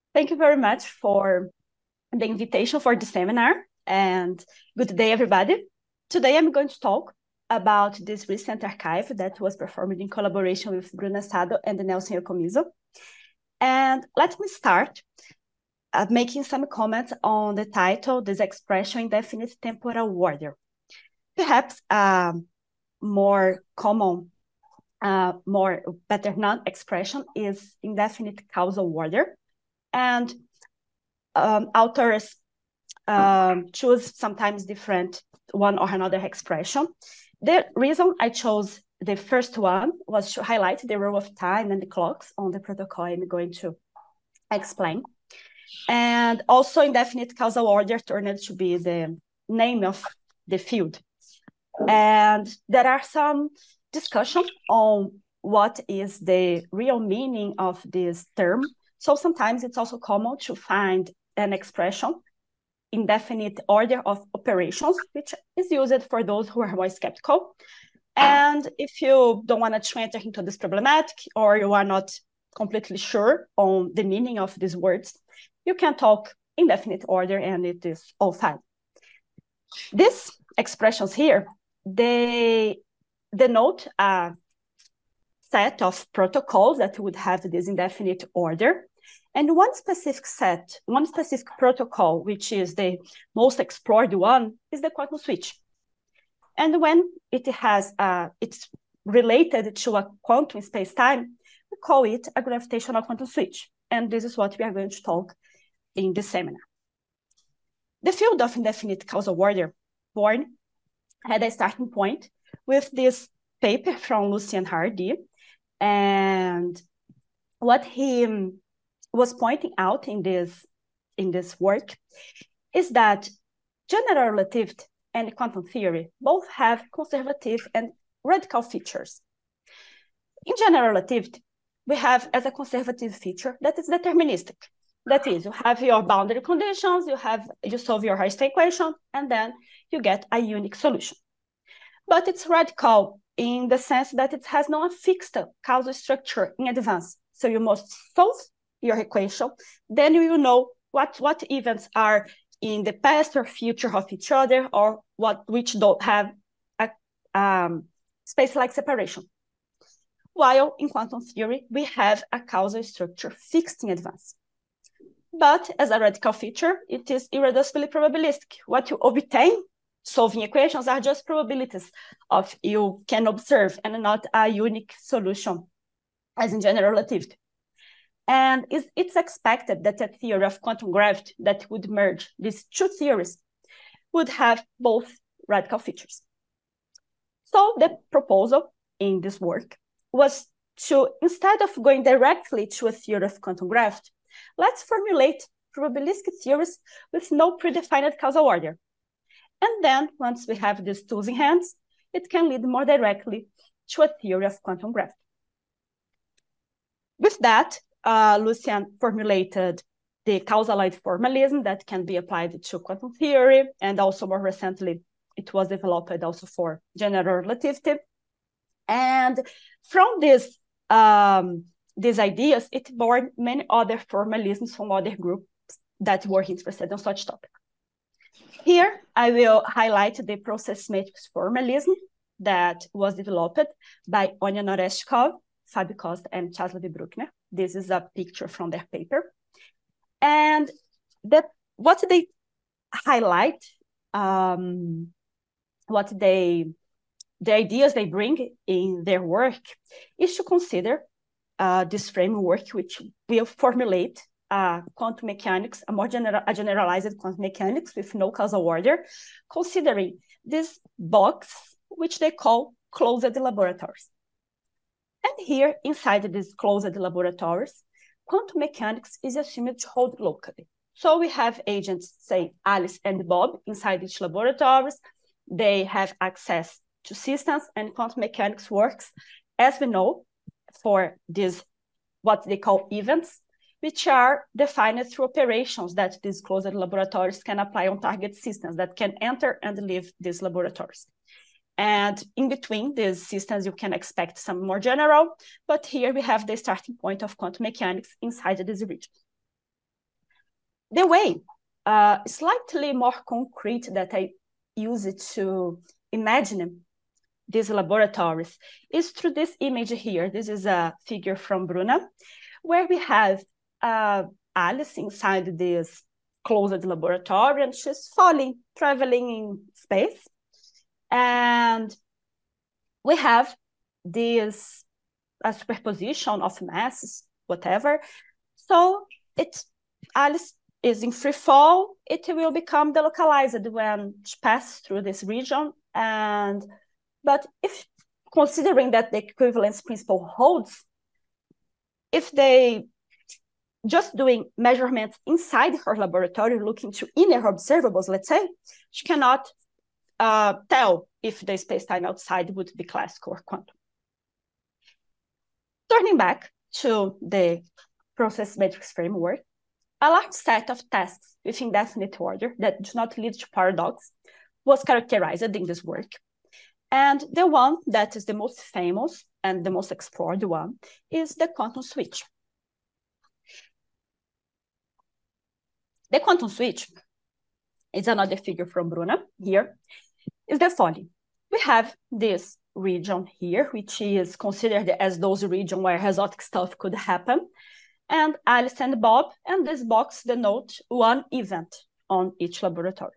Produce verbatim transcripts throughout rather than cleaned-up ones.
Thank you very much for the invitation for the seminar, and good day, everybody. Today I'm going to talk about this recent archive that was performed in collaboration with Bruna Sado and Nelson Yokomizo. And let me start uh, making some comments on the title, this expression, indefinite temporal order. Perhaps a more common, uh, more better known expression is indefinite causal order. And um, authors um, choose sometimes different one or another expression. The reason I chose the first one was to highlight the role of time and the clocks on the protocol I'm going to explain. And also indefinite causal order turned to be the name of the field. And there are some discussion on what is the real meaning of this term. So sometimes it's also common to find an expression, indefinite order of operations, which is used for those who are more skeptical. And if you don't want to enter into this problematic, or you are not completely sure on the meaning of these words, you can talk indefinite order and it is all fine. These expressions here, they denote a set of protocols that would have this indefinite order. And one specific set, one specific protocol, which is the most explored one, is the quantum switch. And when it has, uh, it's related to a quantum space-time, we call it a gravitational quantum switch. And this is what we are going to talk in this seminar. The field of indefinite causal order, Born, had a starting point with this paper from Lucien Hardy. And what he was pointing out in this, in this work is that general relativity and quantum theory both have conservative and radical features. In general relativity, we have as a conservative feature that is deterministic. That is, you have your boundary conditions, you have you solve your Einstein equation, and then you get a unique solution. But it's radical in the sense that it has no fixed causal structure in advance. So you must solve your equation, then you will know what, what events are in the past or future of each other, or what which don't have a um, space-like separation. While in quantum theory, we have a causal structure fixed in advance. But as a radical feature, it is irreducibly probabilistic. What you obtain solving equations are just probabilities of you can observe and not a unique solution, as in general relativity. And it's expected that a theory of quantum gravity that would merge these two theories would have both radical features. So the proposal in this work was to, instead of going directly to a theory of quantum gravity, let's formulate probabilistic theories with no predefined causal order. And then once we have these tools in hands, it can lead more directly to a theory of quantum gravity. With that, uh, Lucien formulated the causaloid formalism that can be applied to quantum theory, and also more recently, it was developed also for general relativity. And from this, um, these ideas, it born many other formalisms from other groups that were interested in such topic. Here, I will highlight the process matrix formalism that was developed by Onya Noreshkov, Fabio Costa, and Czesław Bruckner. This is a picture from their paper. And the, what they highlight, um, what they, the ideas they bring in their work is to consider uh, this framework, which will formulate uh, quantum mechanics, a more general, a generalized quantum mechanics with no causal order, considering this box, which they call closed laboratories. And here, inside these closed laboratories, quantum mechanics is assumed to hold locally. So we have agents, say Alice and Bob, inside each laboratories. They have access to systems, and quantum mechanics works, as we know, for these, what they call events, which are defined through operations that these closed laboratories can apply on target systems that can enter and leave these laboratories. And in between these systems, you can expect some more general, but here we have the starting point of quantum mechanics inside this region. the way uh, slightly more concrete that I use it to imagine these laboratories is through this image here. This is a figure from Bruna, where we have uh, Alice inside this closed laboratory, and she's falling, traveling in space. And we have this a superposition of masses, whatever. So it's Alice is in free fall. It will become delocalized when she passes through this region. And but if considering that the equivalence principle holds, if they just doing measurements inside her laboratory, looking to inner observables, let's say, she cannot uh, tell if the space-time outside would be classical or quantum. Turning back to the process matrix framework, a large set of tasks with indefinite order that do not lead to paradox was characterized in this work. And the one that is the most famous and the most explored one is the quantum switch. The quantum switch is another figure from Bruna here, is the following. We have this region here, which is considered as those regions where exotic stuff could happen, and Alice and Bob, and this box denotes one event on each laboratory.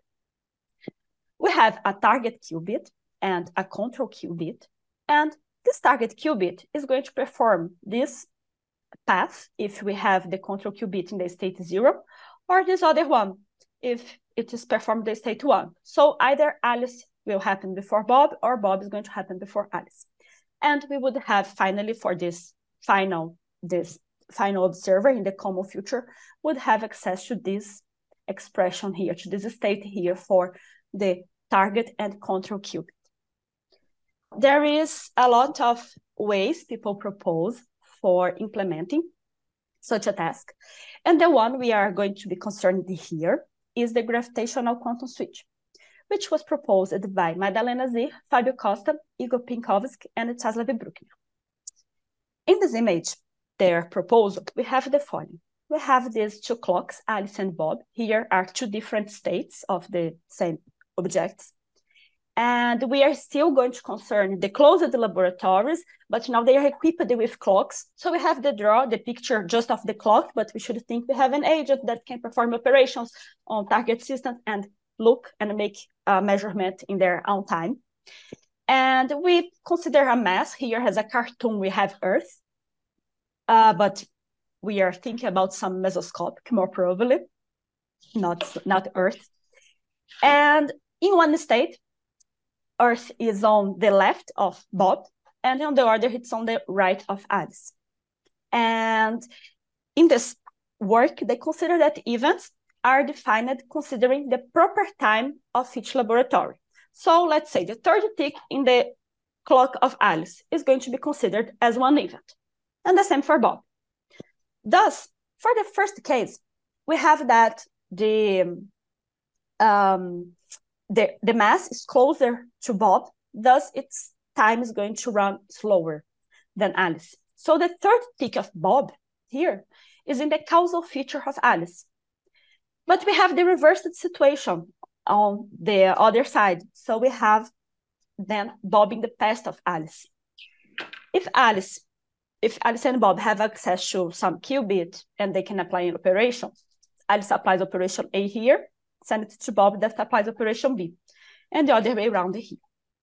We have a target qubit and a control qubit, and this target qubit is going to perform this path if we have the control qubit in the state zero, or this other one if it is performed the state one. So either Alice will happen before Bob, or Bob is going to happen before Alice. And we would have finally for this final, this final observer in the common future would have access to this expression here, to this state here for the target and control qubit. There is a lot of ways people propose for implementing such a task. And the one we are going to be concerned here is the gravitational quantum switch, which was proposed by Madalena Zir, Fabio Costa, Igor Pinkowski, and Czeslaw Bruckner. In this image, their proposal, we have the following. We have these two clocks, Alice and Bob. Here are two different states of the same objects. And we are still going to concern the closed laboratories, but now they are equipped with clocks. So we have the draw, the picture just of the clock, but we should think we have an agent that can perform operations on target systems and look and make a measurement in their own time. And we consider a mass. Here as a cartoon, we have Earth, uh, but we are thinking about some mesoscopic, more probably, not, not Earth. And in one state, Earth is on the left of Bob, and on the other, it's on the right of Alice. And in this work, they consider that events are defined considering the proper time of each laboratory. So let's say the third tick in the clock of Alice is going to be considered as one event, and the same for Bob. Thus, for the first case, we have that the um, The, the mass is closer to Bob, thus its time is going to run slower than Alice. So the third tick of Bob here is in the causal feature of Alice. But we have the reversed situation on the other side. So we have then Bob in the past of Alice. If Alice, if Alice and Bob have access to some qubit and they can apply an operation, Alice applies operation A here, send it to Bob that applies operation B, and the other way around here.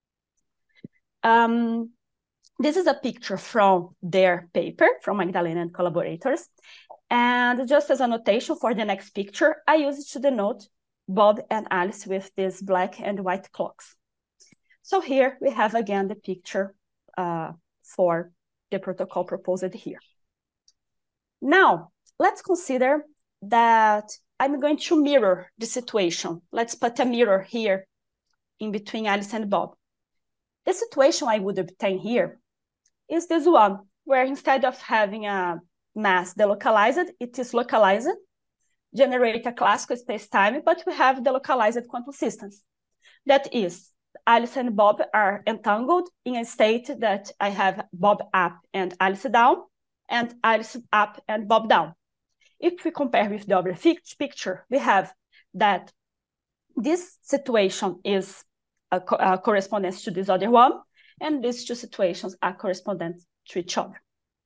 Um, this is a picture from their paper, from Magdalena and collaborators. And just as a notation for the next picture, I use it to denote Bob and Alice with these black and white clocks. So here we have again the picture uh, for the protocol proposed here. Now, let's consider that I'm going to mirror the situation. Let's put a mirror here in between Alice and Bob. The situation I would obtain here is this one, where instead of having a mass delocalized, it is localized, generate a classical space-time, but we have the localized quantum systems. That is, Alice and Bob are entangled in a state that I have Bob up and Alice down, and Alice up and Bob down. if we compare with the other picture, we have that this situation is a, co a correspondence to this other one, and these two situations are correspondent to each other.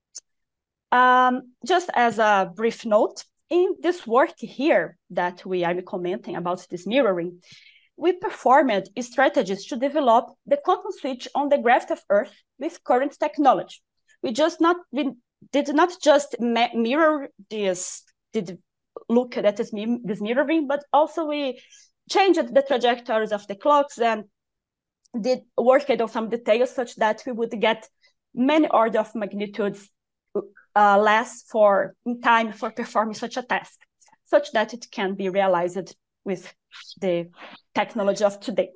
Um, just as a brief note, in this work here that we are commenting about this mirroring, we performed strategies to develop the quantum switch on the gravity of Earth with current technology. We just not we did not just mirror this, did look at this, this mirroring, but also we changed the trajectories of the clocks and did work on some details such that we would get many order of magnitudes uh, less for in time for performing such a task, such that it can be realized with the technology of today.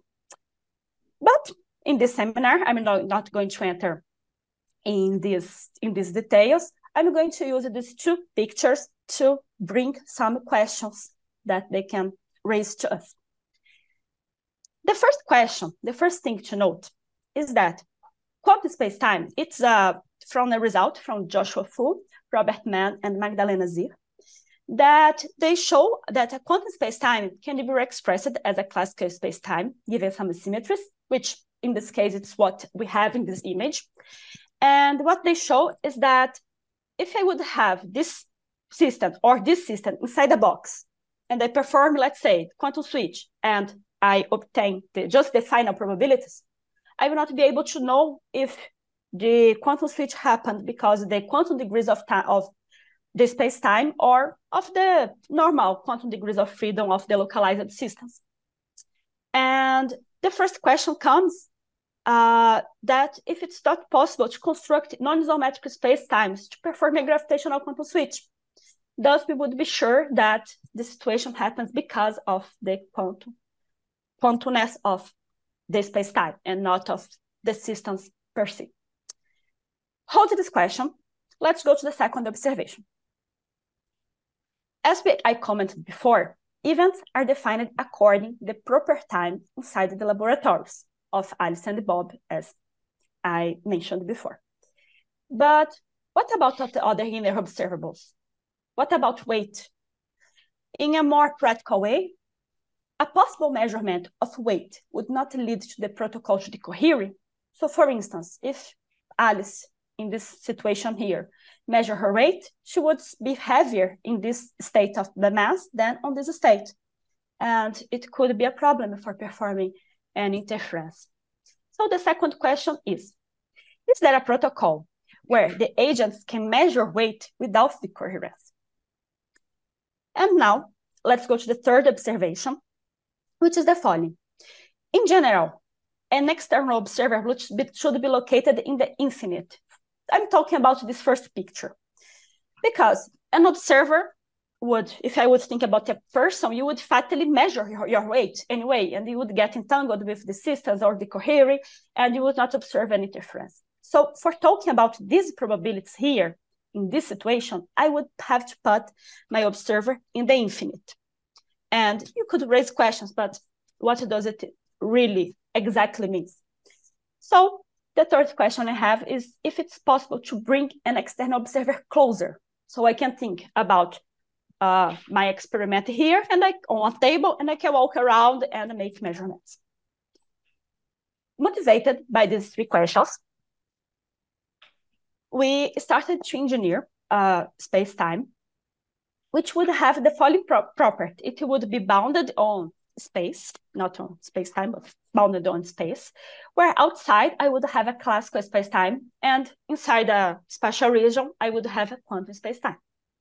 But in this seminar, I'm not, not going to enter in this in these details. I'm going to use these two pictures to bring some questions that they can raise to us. The first question, the first thing to note is that quantum space-time, it's uh, from a result from Joshua Fu, Robert Mann, and Magdalena Zir, that they show that a quantum space-time can be expressed as a classical space-time, given some symmetries, which in this case, it's what we have in this image. And what they show is that if I would have this system or this system inside a box, and I perform, let's say, quantum switch, and I obtain the, just the final probabilities, I will not be able to know if the quantum switch happened because the quantum degrees of time of the space-time or of the normal quantum degrees of freedom of the localized systems. And the first question comes uh, that if it's not possible to construct non-isometric space-times to perform a gravitational quantum switch, thus we would be sure that the situation happens because of the quantum quantumness of the space-time and not of the systems per se. Hold this question. Let's go to the second observation. As we, I commented before, events are defined according to the proper time inside the laboratories of Alice and Bob, as I mentioned before. But what about the other inner observables? What about weight? In a more practical way, a possible measurement of weight would not lead to the protocol to decohere. So for instance, if Alice, in this situation here, measure her weight, she would be heavier in this state of the mass than on this state. And it could be a problem for performing an interference. So the second question is, is there a protocol where the agents can measure weight without decoherence? And now, let's go to the third observation, which is the following. In general, an external observer should be located in the infinite. I'm talking about this first picture. Because an observer would, if I would think about a person, you would fatally measure your, your weight anyway, and you would get entangled with the systems or the cohery, and you would not observe any interference. So for talking about these probabilities here, in this situation, I would have to put my observer in the infinite. And you could raise questions, but what does it really exactly mean? So the third question I have is if it's possible to bring an external observer closer. So I can think about uh, my experiment here and I on a table, and I can walk around and make measurements. Motivated by these three questions, we started to engineer uh, space-time, which would have the following pro property. It would be bounded on space, not on space-time, but bounded on space, where outside I would have a classical space-time, and inside a spatial region, I would have a quantum space-time.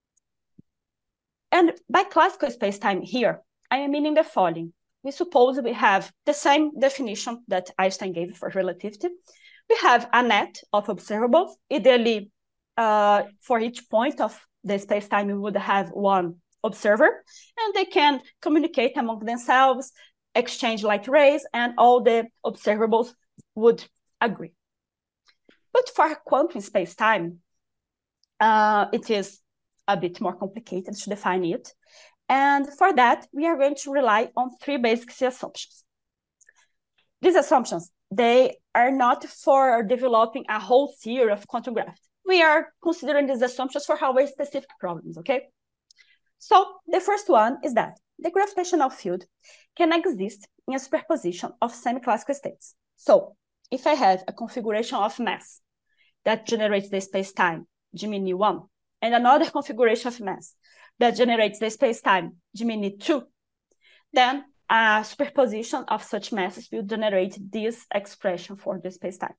And by classical space-time here, I am meaning the following. We suppose we have the same definition that Einstein gave for relativity. We have a net of observables. Ideally, uh, for each point of the space-time, we would have one observer, and they can communicate among themselves, exchange light rays, and all the observables would agree. But for quantum space-time, uh, it is a bit more complicated to define it. And for that, we are going to rely on three basic assumptions. These assumptions, they are not for developing a whole theory of quantum gravity. We are considering these assumptions for our specific problems, okay? So the first one is that the gravitational field can exist in a superposition of semi-classical states. So if I have a configuration of mass that generates the space-time G M N one, and another configuration of mass that generates the space-time G M N two, then a superposition of such masses will generate this expression for the space-time.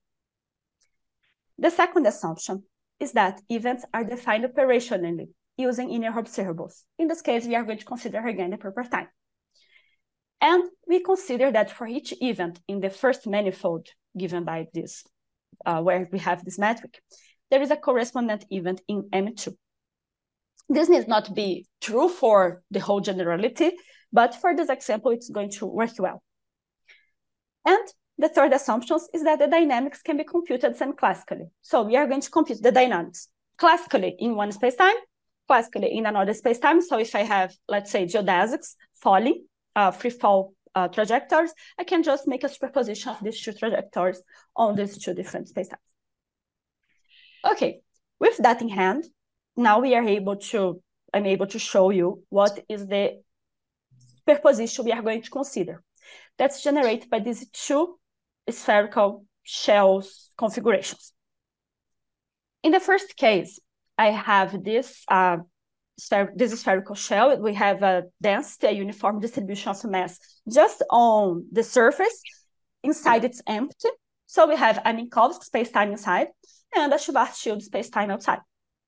The second assumption is that events are defined operationally using linear observables. In this case, we are going to consider again the proper time. And we consider that for each event in the first manifold given by this, uh, where we have this metric, there is a correspondent event in M two. This needs not be true for the whole generality, but for this example, it's going to work well. And the third assumption is that the dynamics can be computed semi-classically. So we are going to compute the dynamics classically in one spacetime, classically in another spacetime. So if I have, let's say, geodesics falling, uh, free fall uh, trajectories, I can just make a superposition of these two trajectories on these two different spacetimes. Okay, with that in hand, now we are able to, I'm able to show you what is the superposition we are going to consider. That's generated by these two spherical shells configurations. In the first case, I have this, uh, spher this spherical shell. We have a density, a uniform distribution of mass just on the surface. Inside it's empty. So we have a Minkowski spacetime inside and a Schwarzschild spacetime outside.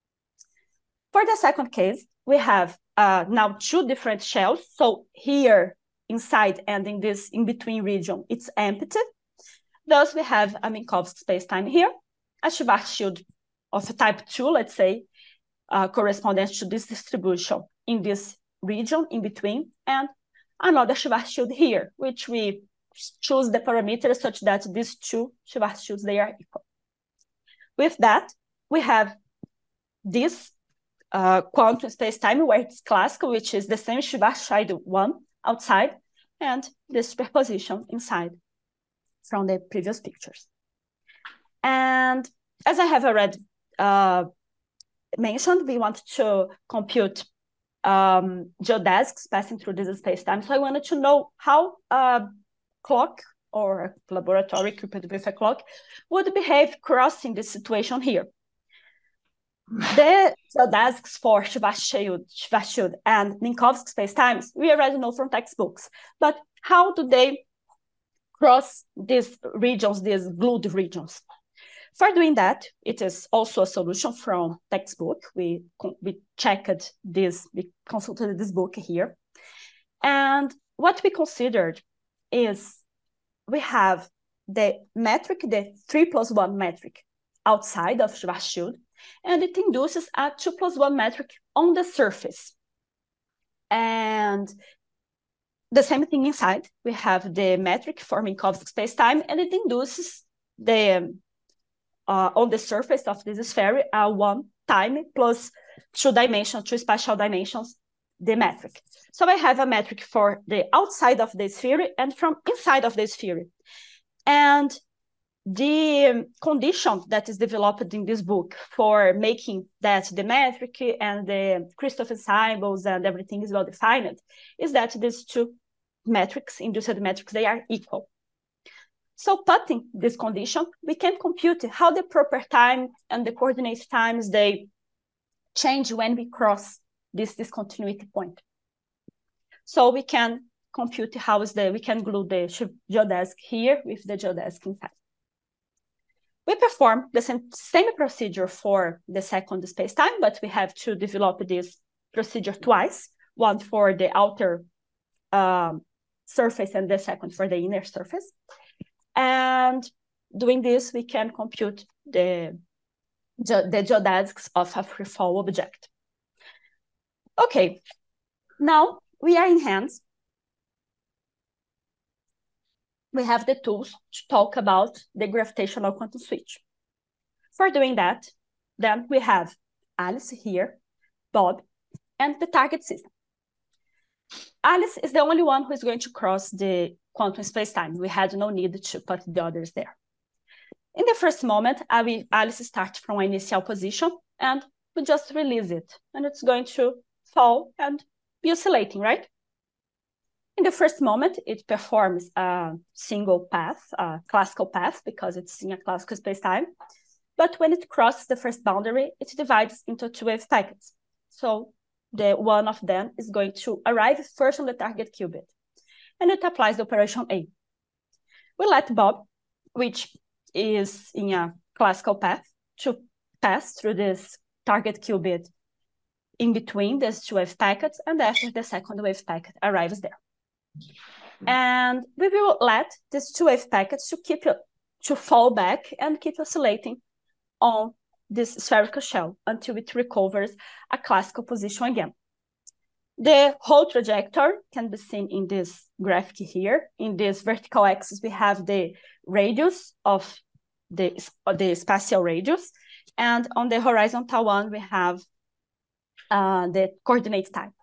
For the second case, we have uh, now two different shells. So here inside and in this in-between region, it's empty. Thus, we have a Minkowski spacetime here, a Schwarzschild of type two, let's say, uh, corresponding to this distribution in this region in between, and another Schwarzschild here, which we choose the parameters such that these two Schwarzschilds, they are equal. With that, we have this uh, quantum spacetime where it's classical, which is the same Schwarzschild one outside, and the superposition inside from the previous pictures. And as I have already uh, mentioned, we want to compute um, geodesics passing through this spacetime. So I wanted to know how a clock or a laboratory equipped with a clock would behave crossing this situation here. The geodesics for Schwarzschild, Schwarzschild and Minkowski spacetimes, we already know from textbooks, but how do they cross these regions, these glued regions? For doing that, it is also a solution from textbook. We, we checked this, we consulted this book here. And what we considered is we have the metric, the three plus one metric outside of Schwarzschild, and it induces a two plus one metric on the surface. And the same thing inside. We have the metric for Minkowski spacetime, and it induces the uh, on the surface of this sphere uh, one time plus two dimensions, two spatial dimensions, the metric. So I have a metric for the outside of the sphere and from inside of the sphere. And the condition that is developed in this book for making that the metric and the Christoffel symbols and everything is well defined is that these two metrics, induced metrics, they are equal. So putting this condition, we can compute how the proper time and the coordinate times they change when we cross this discontinuity point. So we can compute how is the, we can glue the geodesic here with the geodesic inside. We perform the same, same procedure for the second spacetime, but we have to develop this procedure twice, one for the outer um, surface and the second for the inner surface. And doing this, we can compute the, the geodesics of a free fall object. Okay, now we are in hands. We have the tools to talk about the gravitational quantum switch. For doing that, then we have Alice here, Bob, and the target system. Alice is the only one who is going to cross the quantum spacetime. We had no need to put the others there. In the first moment, Alice starts from an initial position, and we just release it, and it's going to fall and be oscillating, right? In the first moment, it performs a single path, a classical path, because it's in a classical spacetime. But when it crosses the first boundary, it divides into two wave packets. So the one of them is going to arrive first on the target qubit, and it applies the operation A. We let Bob, which is in a classical path, to pass through this target qubit in between these two wave packets, and after the second wave packet arrives there. And we will let these two wave packets to keep to fall back and keep oscillating on this spherical shell until it recovers a classical position again. The whole trajectory can be seen in this graphic here. In this vertical axis, we have the radius of the, the spatial radius. And on the horizontal one, we have uh, the coordinate time.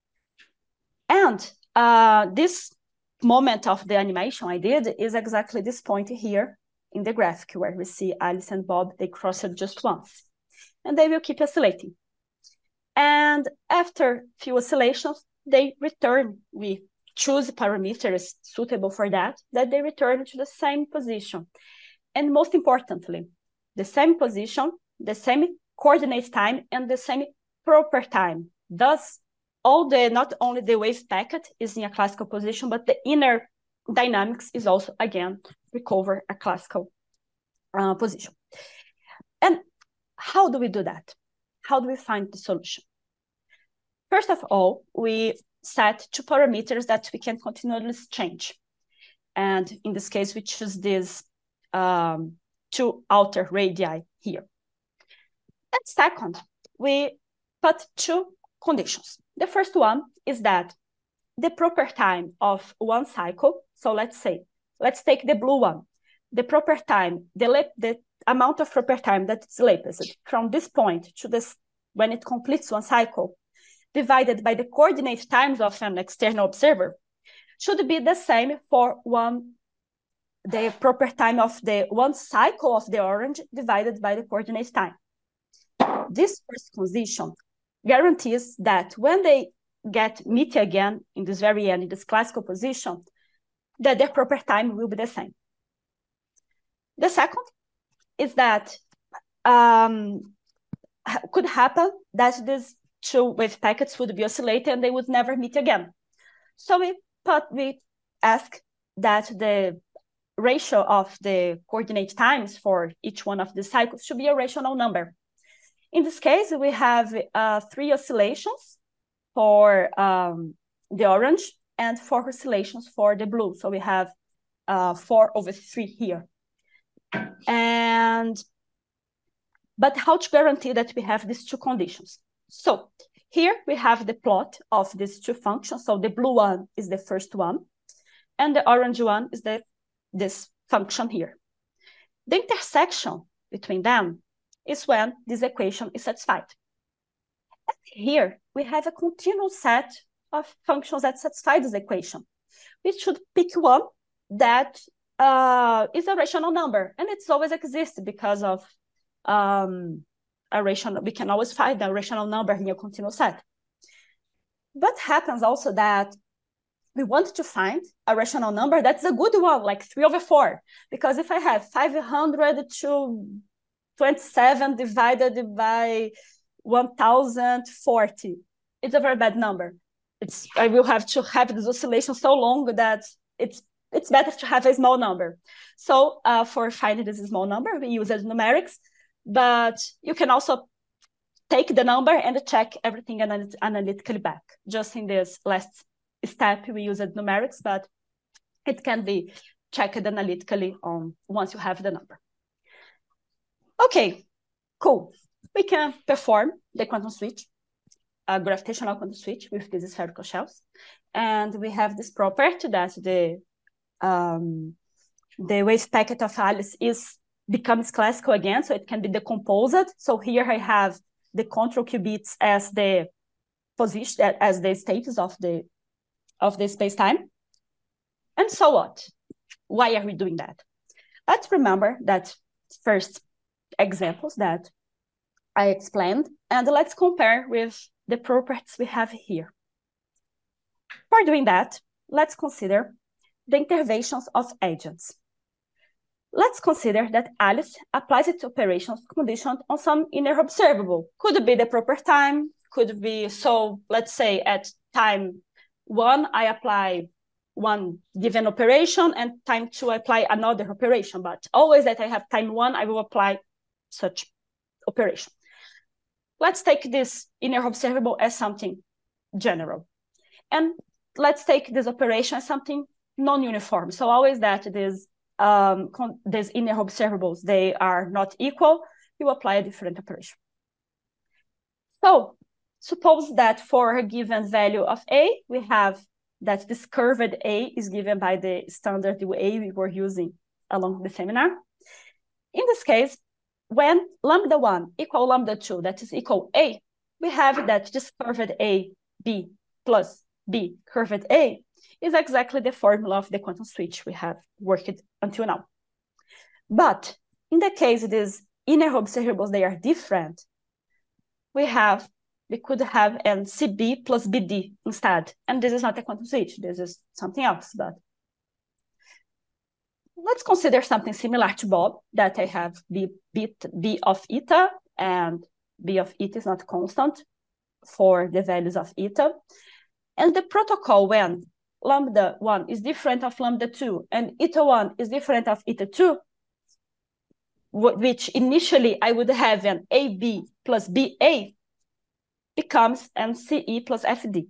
And uh, this moment of the animation I did is exactly this point here in the graphic where we see Alice and Bob, they cross it just once. And they will keep oscillating. And after few oscillations, they return. We choose parameters suitable for that, that they return to the same position. And most importantly, the same position, the same coordinate time, and the same proper time. Thus, all the, not only the wave packet is in a classical position, but the inner dynamics is also, again, recover a classical uh, position. And how do we do that? How do we find the solution? First of all, we set two parameters that we can continuously change. And in this case, we choose these um, two outer radii here. And second, we put two conditions. The first one is that the proper time of one cycle, so let's say, let's take the blue one, the proper time, the, the amount of proper time that it's latest from this point to this, when it completes one cycle, divided by the coordinate times of an external observer, should be the same for one, the proper time of the one cycle of the orange divided by the coordinate time. This first condition guarantees that when they get meet again in this very end, in this classical position, that their proper time will be the same. The second is that um, could happen that these two wave packets would be oscillating and they would never meet again. So we put, we ask that the ratio of the coordinate times for each one of the cycles should be a rational number. In this case, we have uh, three oscillations for um, the orange and four oscillations for the blue. So we have uh, four over three here. And, but how to guarantee that we have these two conditions? So here we have the plot of these two functions. So the blue one is the first one, and the orange one is the this function here. The intersection between them is when this equation is satisfied. And here we have a continuous set of functions that satisfy this equation. We should pick one that uh, is a rational number, and it's always exists because of um, a rational. We can always find a rational number in a continuous set. But happens also that we want to find a rational number that's a good one, like three over four, because if I have five hundred to twenty-seven divided by one thousand forty, it's a very bad number. It's I will have to have this oscillation so long that it's it's better to have a small number. So uh, for finding this small number, we use as numerics, but you can also take the number and check everything anal analytically back. Just in this last step, we use it numerics, but it can be checked analytically on once you have the number. Okay, cool. We can perform the quantum switch, a gravitational quantum switch with these spherical shells. And we have this property that the um, the wave packet of Alice is becomes classical again, so it can be decomposed. So here I have the control qubits as the position, as the status of the of the space-time. And so what? Why are we doing that? Let's remember that first examples that I explained, and let's compare with the properties we have here. before doing that, let's consider the interventions of agents. Let's consider that Alice applies its operations conditioned on some inner observable. Could be the proper time, could be, so let's say at time one, I apply one given operation, and time two, I apply another operation. But always that I have time one, I will apply such operation. Let's take this inner observable as something general. And let's take this operation as something non-uniform. So always that this, um, these inner observables, they are not equal, you apply a different operation. So suppose that for a given value of A, we have that this curved A is given by the standard A we were using along the seminar. In this case, when lambda one equal lambda two, that is equal A, we have that this curved A, B plus B curved A is exactly the formula of the quantum switch we have worked until now. But in the case these inner observables, they are different, we have, we could have an C B plus B D instead. And this is not a quantum switch, this is something else. But let's consider something similar to Bob, that I have B, B, B of eta, and B of eta is not constant for the values of eta. And the protocol when lambda one is different of lambda two, and eta one is different of eta two, which initially I would have an A B plus B A, becomes an C E plus F D.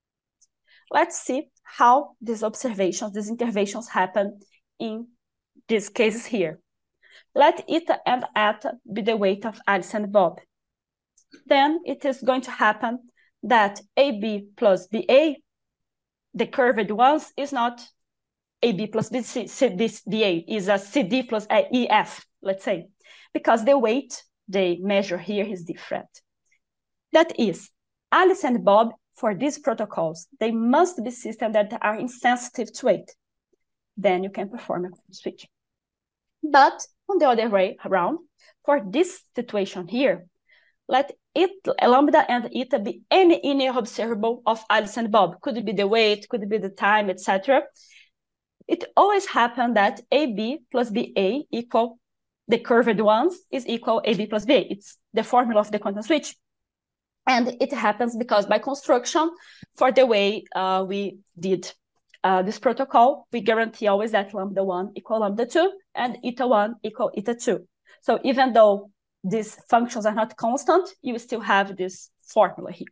Let's see how these observations, these interventions happen in these cases here. Let eta and eta be the weight of Alice and Bob. Then it is going to happen that A B plus B A, the curved ones, is not A B plus B C, B A, is a C D plus E F, let's say, because the weight they measure here is different. That is, Alice and Bob, for these protocols, they must be systems that are insensitive to weight. Then you can perform a quantum switch. But on the other way around, for this situation here, let it, lambda and eta be any inner observable of Alice and Bob. Could it be the weight, could it be the time, et cetera. It always happens that A B plus B A equal, the curved ones is equal A B plus B A. It's the formula of the quantum switch. And it happens because by construction, for the way uh, we did uh, this protocol, we guarantee always that lambda one equal lambda two and eta one equal eta two. So even though these functions are not constant, you still have this formula here.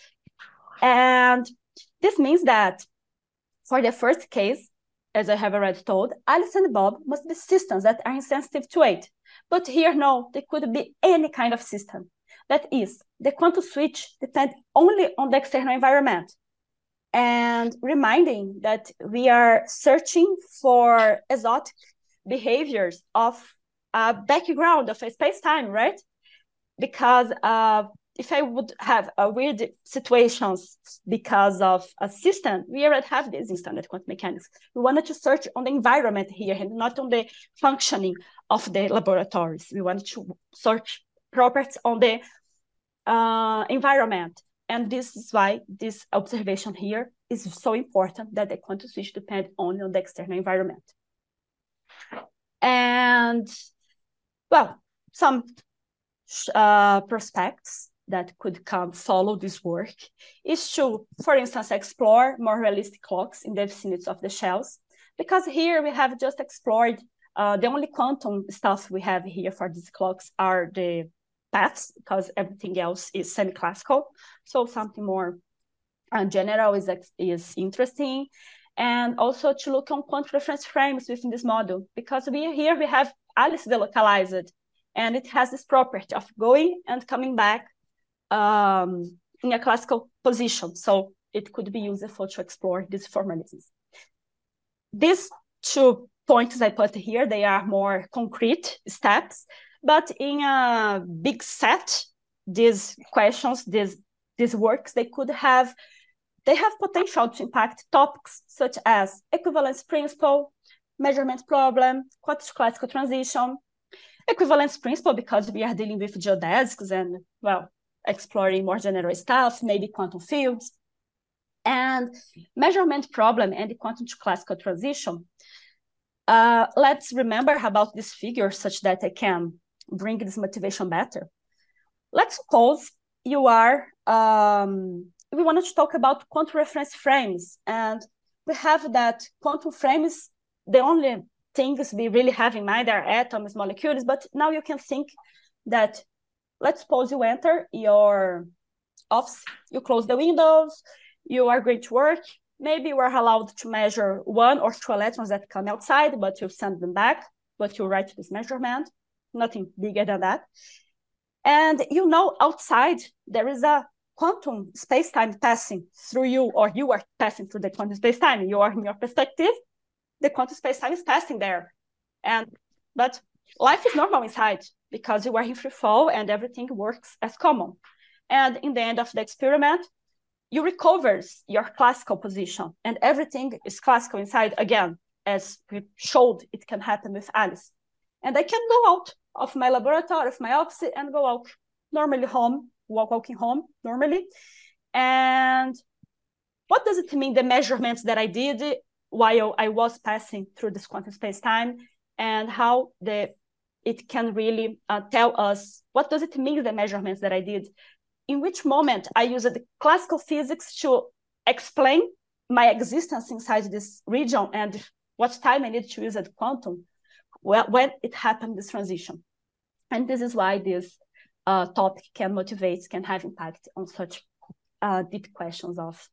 And this means that for the first case, as I have already told, Alice and Bob must be systems that are insensitive to weight. But here, no, they could be any kind of system. That is, the quantum switch depends only on the external environment. And reminding that we are searching for exotic behaviors of a background of a space-time, right? Because uh, if I would have a weird situations because of a system, we already have this in standard quantum mechanics. We wanted to search on the environment here and not on the functioning of the laboratories. We wanted to search properties on the uh, environment. And this is why this observation here is so important, that the quantum switch depends only on the external environment. And, well, some uh, prospects that could come follow this work is to, for instance, explore more realistic clocks in the vicinity of the shells, because here we have just explored uh, the only quantum stuff we have here for these clocks are the paths, because everything else is semi-classical. So something more uh, general is, is interesting. And also to look on quantum reference frames within this model, because we here we have Alice delocalized, and it has this property of going and coming back um, in a classical position. So it could be useful to explore these formalisms. These two points I put here, they are more concrete steps, but in a big set, these questions, these, these works, they could have, they have potential to impact topics such as equivalence principle, measurement problem, quantum-classical transition, equivalence principle, because we are dealing with geodesics and, well, exploring more general stuff, maybe quantum fields. And measurement problem and the quantum to classical transition, uh, let's remember about this figure such that I can bring this motivation better. Let's suppose you are, um, we wanted to talk about quantum reference frames, and we have that quantum frames, the only things we really have in mind are atoms, molecules, but now you can think that, let's suppose you enter your office, you close the windows, you are going to work, maybe you are allowed to measure one or two electrons that come outside, but you send them back, but you write this measurement, nothing bigger than that. And you know outside there is a quantum space-time passing through you, or you are passing through the quantum space-time. You are in your perspective, the quantum space-time is passing there. And but life is normal inside because you are in free fall and everything works as common. And in the end of the experiment, you recover your classical position and everything is classical inside again, as we showed it can happen with Alice. And I can go out of my laboratory, of my office, and go out normally home, walk, walking home normally. And what does it mean, the measurements that I did while I was passing through this quantum space-time, and how the it can really uh, tell us, what does it mean, the measurements that I did? In which moment I used the classical physics to explain my existence inside this region, and what time I need to use at quantum, well, when it happened, this transition. And this is why this uh, topic can motivate, can have impact on such uh, deep questions of,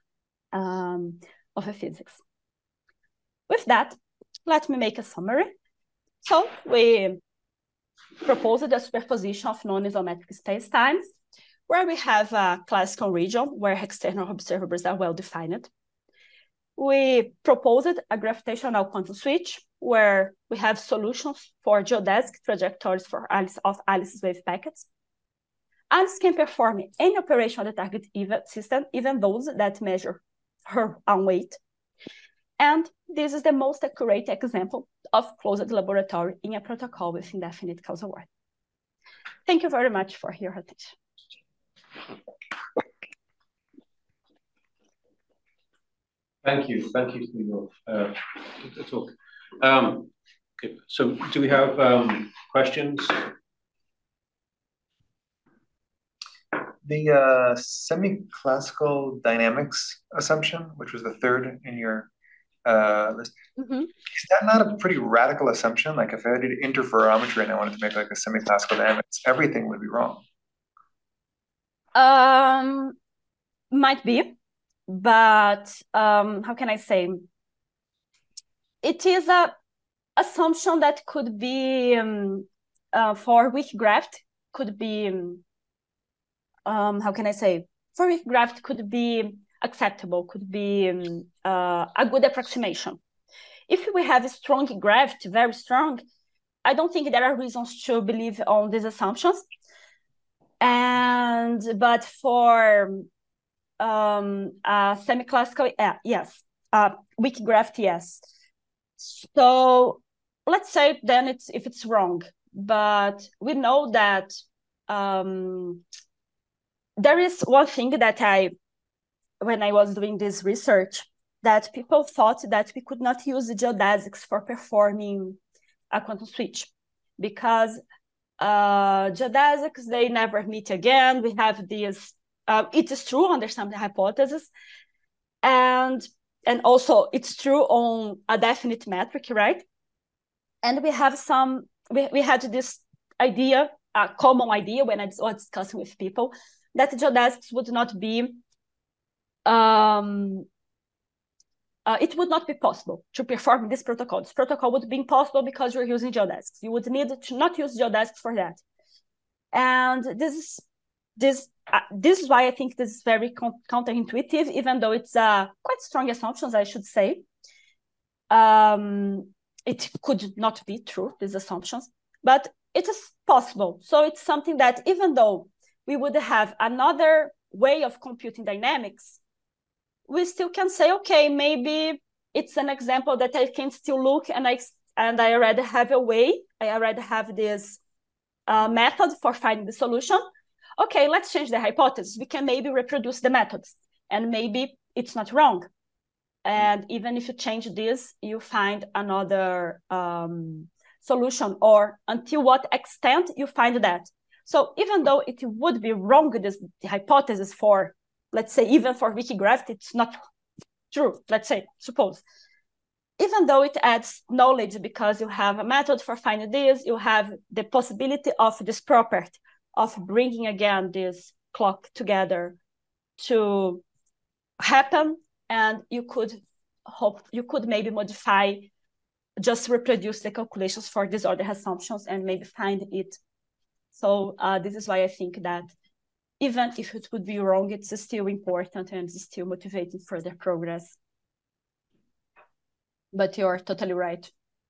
um, of a physics. With that, let me make a summary. So we proposed a superposition of non-isometric spacetimes, where we have a classical region where external observables are well defined. We proposed a gravitational quantum switch where we have solutions for geodesic trajectories for Alice of Alice's wave packets. Alice can perform any operation on the target system, even those that measure her own weight. And this is the most accurate example of closed laboratory in a protocol with indefinite causal order. Thank you very much for your attention. Thank you. Thank you for your uh, talk. Um, okay. So do we have um, questions? The uh, semi-classical dynamics assumption, which was the third in your uh, list, mm-hmm. Is that not a pretty radical assumption? Like if I did interferometry and I wanted to make like a semi-classical dynamics, everything would be wrong. Um, might be, but um, how can I say? It is a assumption that could be um, uh, for weak graft could be. Um, um, how can I say? For weak graft could be acceptable, could be um, uh, a good approximation. If we have a strong graft, very strong, I don't think there are reasons to believe on these assumptions. And but for um, uh, semi-classical, uh, yes, uh, weak graft, yes. So let's say then it's if it's wrong, but we know that um, there is one thing that I, when I was doing this research, that people thought that we could not use the geodesics for performing a quantum switch because uh, geodesics, they never meet again. We have this, uh, it is true under some hypotheses, and, and also it's true on a definite metric, right? And we have some, we, we had this idea, a common idea when I was discussing with people, that geodesics would not be, um, uh, it would not be possible to perform this protocol. This protocol would be impossible because you're using geodesics. You would need to not use geodesics for that. And this is, this, uh, this is why I think this is very counterintuitive, even though it's uh, quite strong assumptions, I should say. Um, it could not be true, these assumptions, but it is possible. So it's something that even though we would have another way of computing dynamics, we still can say, okay, maybe it's an example that I can still look and I and I already have a way, I already have this uh, method for finding the solution. Okay, let's change the hypothesis. We can maybe reproduce the methods and maybe it's not wrong. And even if you change this, you find another um, solution, or until what extent you find that. So even though it would be wrong, this the hypothesis for, let's say, even for Wikigráfica, it's not true, let's say, suppose. Even though it adds knowledge because you have a method for finding this, you have the possibility of this property of bringing again this clock together to happen, and you could hope you could maybe modify, just reproduce the calculations for these other assumptions and maybe find it. So uh, this is why I think that even if it would be wrong, it's still important and it's still motivating further progress. But you're totally right.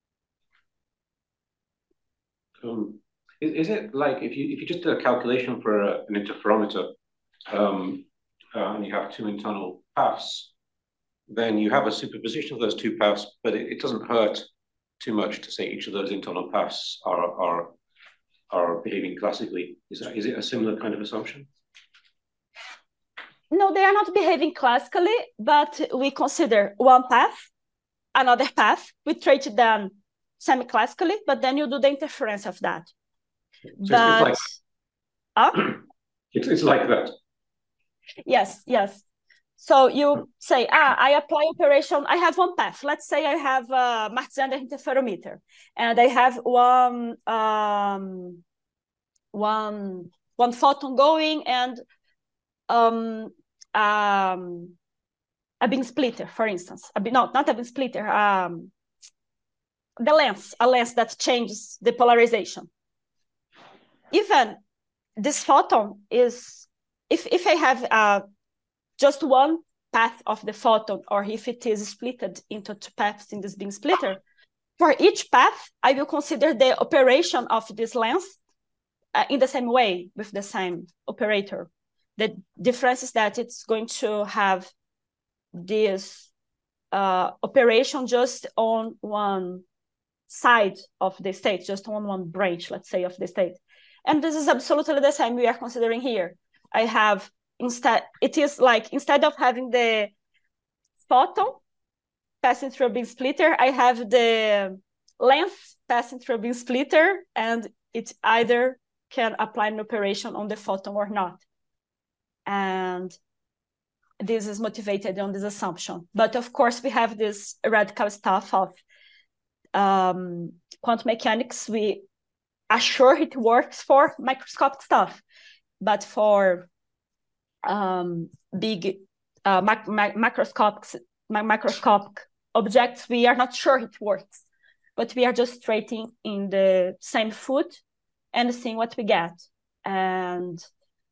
Um, is, is it like if you if you just do a calculation for a, an interferometer, um, uh, and you have two internal paths, then you have a superposition of those two paths, but it, it doesn't hurt too much to say each of those internal paths are are are behaving classically. Is that is it a similar kind of assumption? No, they are not behaving classically, but we consider one path, another path. We treat them semi-classically, but then you do the interference of that. So but it's, it's like uh, it's, it's like that. Yes, yes. So you say, ah, I apply operation, I have one path. Let's say I have a March-Zehnder interferometer, and I have one, um, one, one photon going and um, um, a beam splitter, for instance. A, no, not a beam splitter, um, the lens, a lens that changes the polarization. Even this photon is, if, if I have uh, just one path of the photon, or if it is splitted into two paths in this beam splitter, for each path, I will consider the operation of this lens uh, in the same way with the same operator. The difference is that it's going to have this uh, operation just on one side of the state, just on one branch, let's say, of the state. And this is absolutely the same we are considering here. I have instead, it is like, instead of having the photon passing through a beam splitter, I have the lens passing through a beam splitter, and it either can apply an operation on the photon or not. And this is motivated on this assumption. But of course, we have this radical stuff of um, quantum mechanics. We are sure it works for microscopic stuff, but for um, big uh, mac mac macroscopic, mac macroscopic objects, we are not sure it works. But we are just trading in the same foot and seeing what we get. And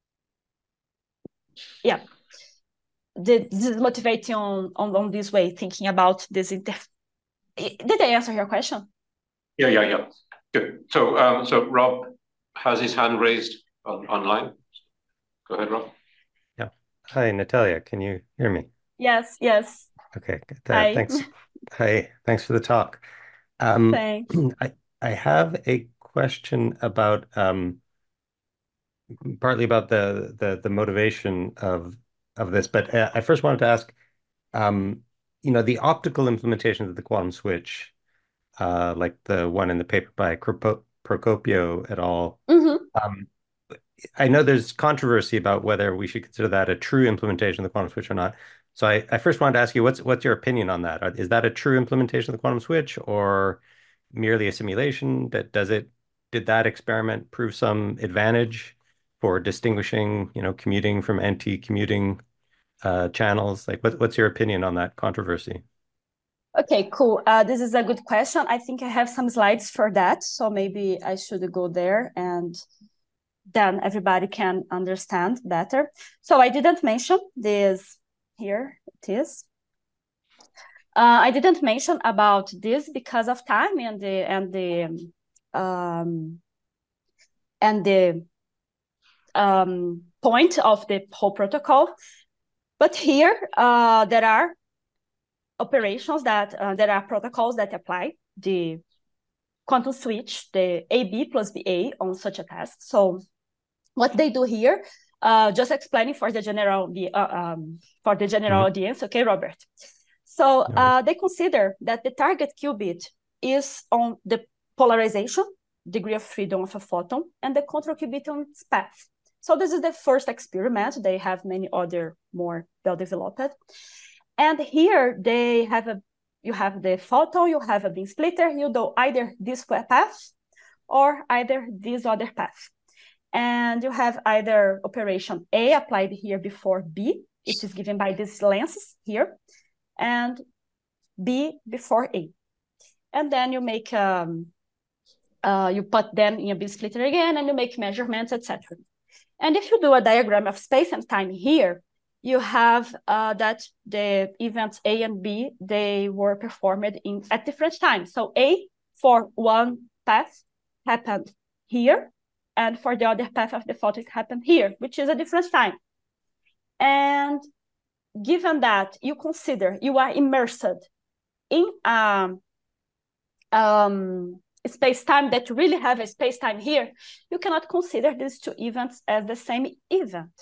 yeah, the, this is motivating on, on, on this way, thinking about this. Inter Did I answer your question? Yeah, yeah, yeah. Good. So, um, so Rob has his hand raised on, online. Go ahead, Rob. Yeah. Hi, Natalia. Can you hear me? Yes, yes. Okay. Hi. Thanks. Hi. Thanks for the talk. Um, Thanks. I, I have a question about um, partly about the, the the motivation of of this, but uh, I first wanted to ask, um, you know, the optical implementations of the quantum switch, uh, like the one in the paper by Procopio et al. Mm-hmm. um, I know there's controversy about whether we should consider that a true implementation of the quantum switch or not. So I, I first wanted to ask you, what's what's your opinion on that? Is that a true implementation of the quantum switch, or merely a simulation? That does it? Did that experiment prove some advantage for distinguishing, you know, commuting from anti-commuting uh, channels? Like, what, what's your opinion on that controversy? Okay, cool. Uh, this is a good question. I think I have some slides for that, so maybe I should go there and then everybody can understand better. So I didn't mention this here. It is. Uh, I didn't mention about this because of time and the and the um, and the um, point of the whole protocol. But here uh, there are operations that uh, there are protocols that apply the quantum switch, the A B plus B A on such a task. So what they do here uh, just explaining for the general, the, uh, um, for the general mm-hmm. audience, okay, Robert? So uh, they consider that the target qubit is on the polarization, degree of freedom of a photon, and the control qubit on its path. So this is the first experiment. They have many other more well-developed. And here they have a, you have the photon, you have a beam splitter, you do either this path or either this other path. And you have either operation A applied here before B, it is given by these lenses here, and B before A. And then you make, um, uh, you put them in a beam splitter again, and you make measurements, et cetera. And if you do a diagram of space and time here, you have uh, that the events A and B, they were performed in at different times. So A for one path happened here, and for the other path of the photon it happened here, which is a different time. And given that you consider you are immersed in um, um, space-time that really have a space-time here, you cannot consider these two events as the same event.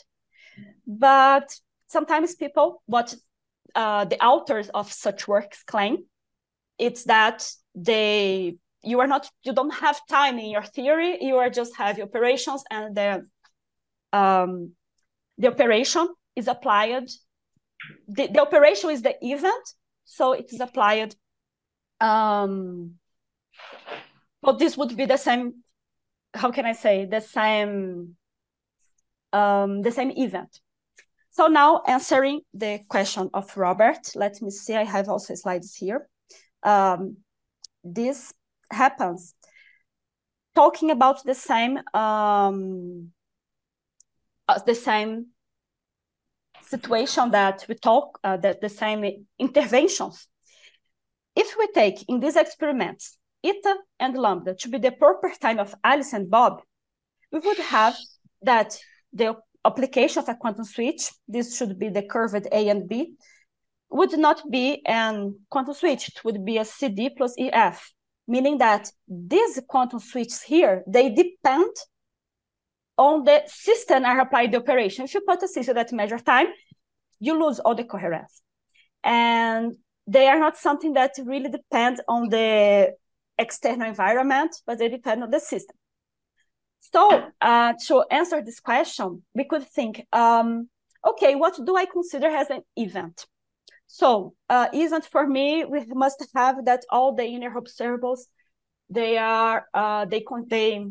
But sometimes people, what uh, the authors of such works claim, it's that they, you are not, you don't have time in your theory, you are just have operations, and the, um, the operation is applied, the, the operation is the event, so it is applied, um, but this would be the same, how can I say, the same, um, the same event. So now answering the question of Robert, let me see, I have also slides here. Um, this happens talking about the same, um, uh, the same situation that we talk, uh, that the same interventions. If we take in these experiments, eta and lambda to be the proper time of Alice and Bob, we would have that the application of a quantum switch, this should be the curved A and B, would not be a quantum switch, it would be a C D plus E F, meaning that these quantum switches here, they depend on the system I applied the operation. If you put a system that measures time, you lose all the coherence. And they are not something that really depend on the external environment, but they depend on the system. So uh, to answer this question, we could think, um, okay, what do I consider as an event? So uh, event for me, we must have that all the inner observables, they are, uh, they contain,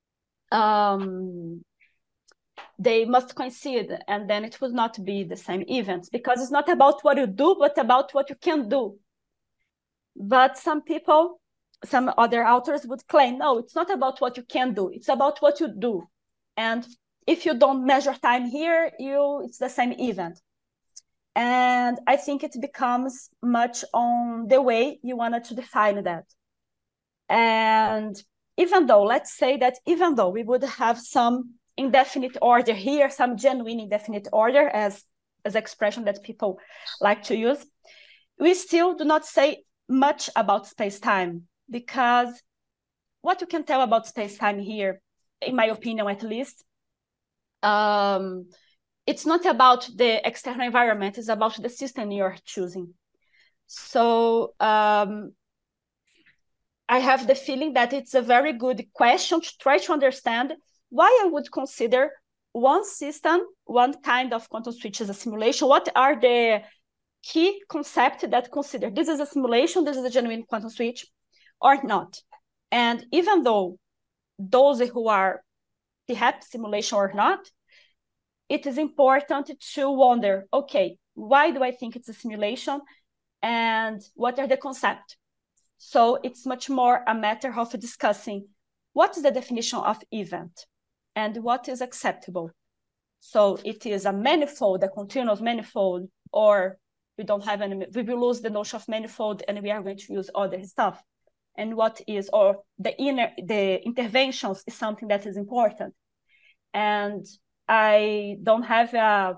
um, they must coincide, and then it will not be the same events, because it's not about what you do, but about what you can do. But some people, some other authors would claim, no, it's not about what you can do, it's about what you do. And if you don't measure time here, you it's the same event. And I think it becomes much on the way you wanted to define that. And even though, let's say that even though we would have some indefinite order here, some genuine indefinite order as, as expression that people like to use, we still do not say much about space-time, because what you can tell about space-time here, in my opinion at least, um, it's not about the external environment, it's about the system you're choosing. So um, I have the feeling that it's a very good question to try to understand why I would consider one system, one kind of quantum switch as a simulation. What are the key concepts that consider this is a simulation, this is a genuine quantum switch, or not? And even though those who are perhaps simulation or not, it is important to wonder, okay, why do I think it's a simulation? And what are the concepts? So it's much more a matter of discussing what is the definition of event and what is acceptable. So it is a manifold, a continuous manifold, or we don't have any, we will lose the notion of manifold and we are going to use other stuff. And what is, or the inner, the interventions is something that is important. And I don't have a,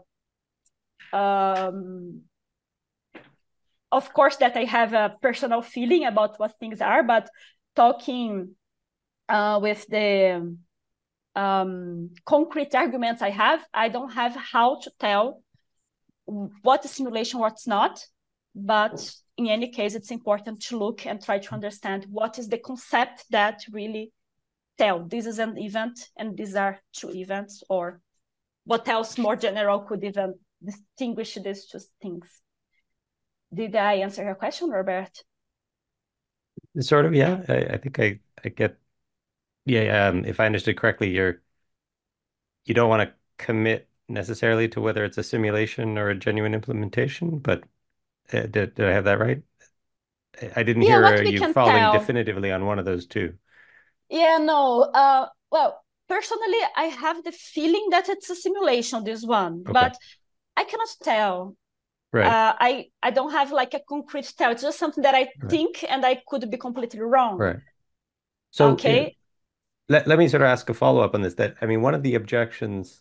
um, of course that I have a personal feeling about what things are, but talking uh, with the um, concrete arguments I have, I don't have how to tell what is simulation, what's not. But in any case, it's important to look and try to understand what is the concept that really tell this is an event and these are two events, or what else more general could even distinguish these two things. Did I answer your question, Robert? Sort of, yeah. I, I think I, I get, yeah, um, if I understood correctly, you're, you don't want to commit necessarily to whether it's a simulation or a genuine implementation, but uh, did, did I have that right? I didn't yeah, hear you falling tell. definitively on one of those two. Yeah, no. Uh, well, personally, I have the feeling that it's a simulation, this one, okay. But I cannot tell. Right. Uh, I, I don't have like a concrete tell. It's just something that I right. think, and I could be completely wrong. Right. So, okay. Uh, let, let me sort of ask a follow-up on this. That, I mean, one of the objections.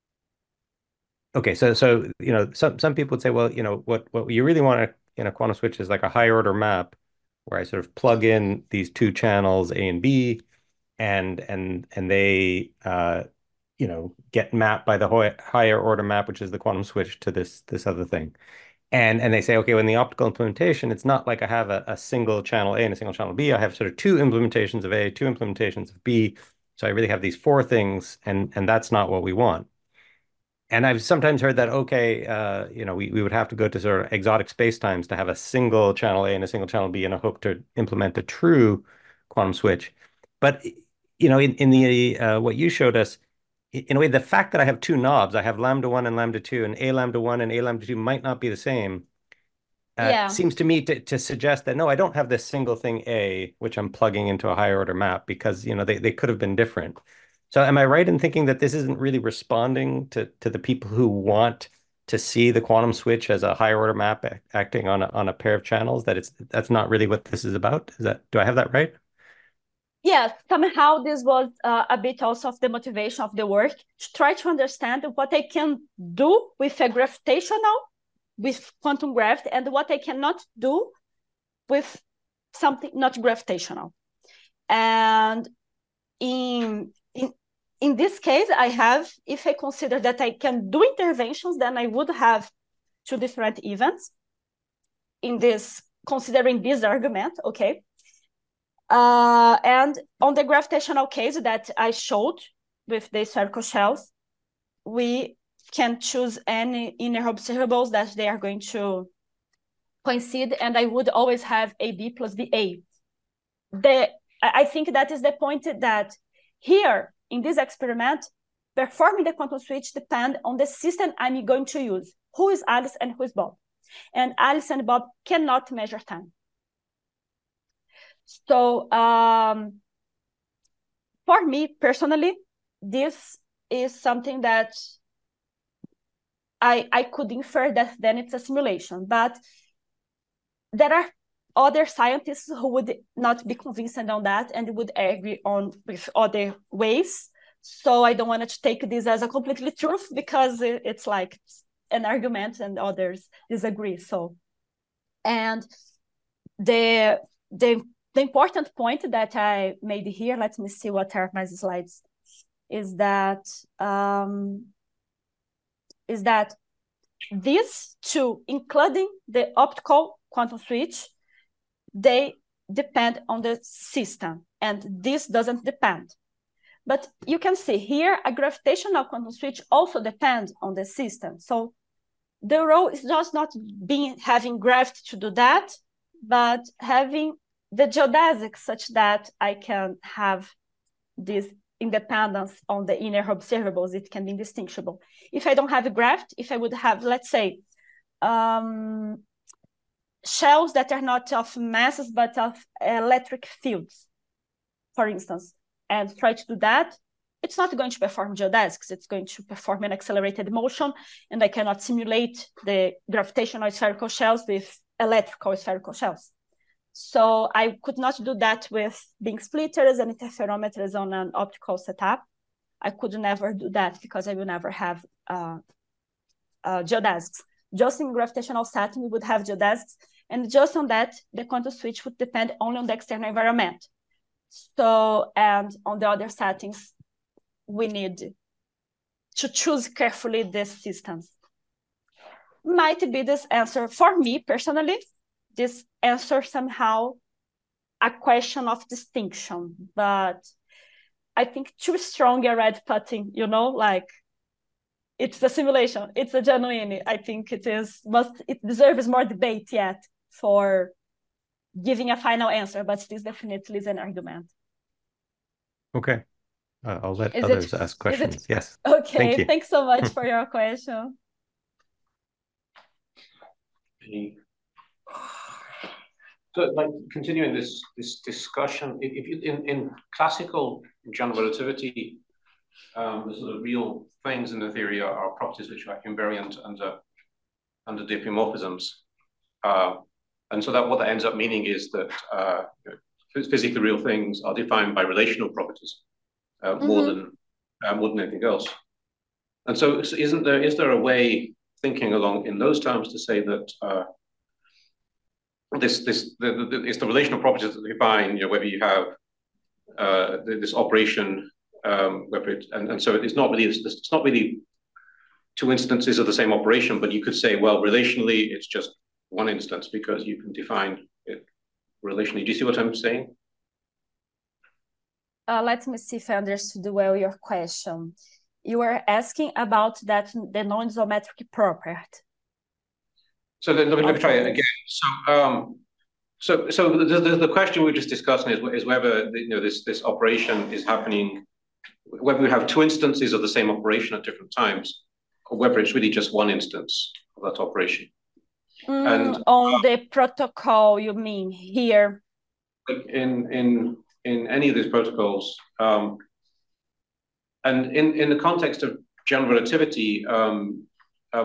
Okay, so, so you know, some, some people would say, well, you know, what, what you really want in a quantum switch is like a higher order map where I sort of plug in these two channels, A and B, and and and they uh you know get mapped by the higher order map, which is the quantum switch, to this this other thing, and and they say, okay, when the optical implementation, it's not like I have a, a single channel A and a single channel B. I have sort of two implementations of A, two implementations of B, so I really have these four things, and and that's not what we want. And I've sometimes heard that, okay, uh, you know, we, we would have to go to sort of exotic spacetimes to have a single channel A and a single channel B in a hope to implement a true quantum switch. But you know, in, in the uh, what you showed us, in a way, the fact that I have two knobs, I have lambda one and lambda two, and A lambda one and A lambda two might not be the same. Uh, yeah. Seems to me to, to suggest that, no, I don't have this single thing A, which I'm plugging into a higher order map, because, you know, they, they could have been different. So am I right in thinking that this isn't really responding to, to the people who want to see the quantum switch as a higher order map acting on a, on a pair of channels, that it's that's not really what this is about? Is that, do I have that right? Yes, somehow this was uh, a bit also of the motivation of the work, to try to understand what I can do with a gravitational, with quantum gravity, and what I cannot do with something not gravitational. And in, in, in this case, I have, if I consider that I can do interventions, then I would have two different events in this, considering this argument, okay? Uh, and on the gravitational case that I showed with the spherical shells, we can choose any inner observables that they are going to coincide, and I would always have A B plus B A. The, I think that is the point, that here in this experiment, performing the quantum switch depends on the system I'm going to use. Who is Alice and who is Bob? And Alice and Bob cannot measure time. So um, for me personally, this is something that I, I could infer that then it's a simulation, but there are other scientists who would not be convinced on that and would agree on with other ways. So I don't want to take this as a completely truth, because it's like an argument and others disagree. So, and the the The important point that I made here, let me see what are my slides, is that um, is that these two, including the optical quantum switch, they depend on the system, and this doesn't depend. But you can see here, a gravitational quantum switch also depends on the system. So the role is just not being having gravity to do that, but having the geodesics such that I can have this independence on the inner observables. It can be indistinguishable. If I don't have a gravity, if I would have, let's say, um, shells that are not of masses, but of electric fields, for instance, and try to do that, it's not going to perform geodesics. It's going to perform an accelerated motion, and I cannot simulate the gravitational spherical shells with electrical spherical shells. So I could not do that with beam splitters and interferometers on an optical setup. I could never do that because I will never have uh, uh, geodesics. Just in gravitational setting, we would have geodesics, and just on that, the quantum switch would depend only on the external environment. So, and on the other settings, we need to choose carefully these systems? Might be this answer, for me personally, this answer somehow a question of distinction, but I think too strong a red putting, you know, like it's a simulation, it's a genuine. I think it is must it deserves more debate yet for giving a final answer, but this definitely is an argument. Okay. Uh, I'll let is others it, ask questions. Yes. Okay. Thank you. Thanks so much for your question. So, like, continuing this this discussion, if, if you in, in classical general relativity, um, the sort of real things in the theory are, are properties which are invariant under under diffeomorphisms, uh, and so that what that ends up meaning is that uh, physically real things are defined by relational properties uh, mm-hmm. more than uh, more than anything else. And so, so, isn't there is there a way thinking along in those terms to say that uh, This, this, the, the, it's the relational properties that define, you know, whether you have uh, this operation, um, whether it, and, and so it's not really, it's not really two instances of the same operation, but you could say, well, relationally, it's just one instance because you can define it relationally. Do you see what I'm saying? Uh, let me see if I understood well your question. You were asking about that the non-isometric property. So then, let me, let me try it again. So, um, so, so the, the, the question we we're just discussing is, is whether you know this this operation is happening, whether we have two instances of the same operation at different times, or whether it's really just one instance of that operation. Mm, and on uh, the protocol, you mean here? In in in any of these protocols, um, and in in the context of general relativity. Um, um,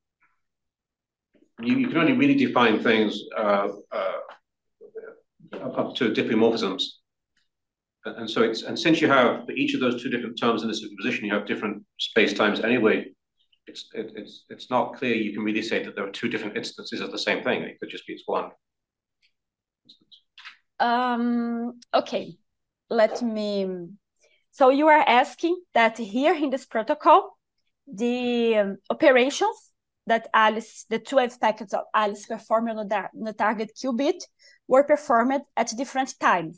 You, you can only really define things uh, uh, up to diffeomorphisms, and so it's and since you have for each of those two different terms in the superposition, you have different space times anyway. It's it, it's it's not clear you can really say that there are two different instances of the same thing. It could just be it's one. Um. Okay. Let me. So you are asking that here in this protocol, the um, operations that Alice, the two wave packets of Alice performed on the, on the target qubit were performed at different times.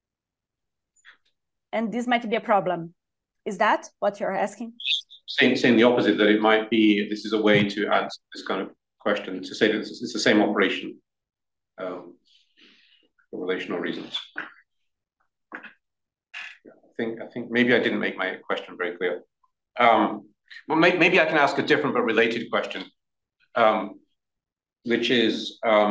And this might be a problem. Is that what you're asking? Saying, saying the opposite, that it might be, this is a way to answer this kind of question, to say that it's, it's the same operation um, for relational reasons. I think, I think maybe I didn't make my question very clear. Um, Well, may, maybe I can ask a different but related question, um, which is, um,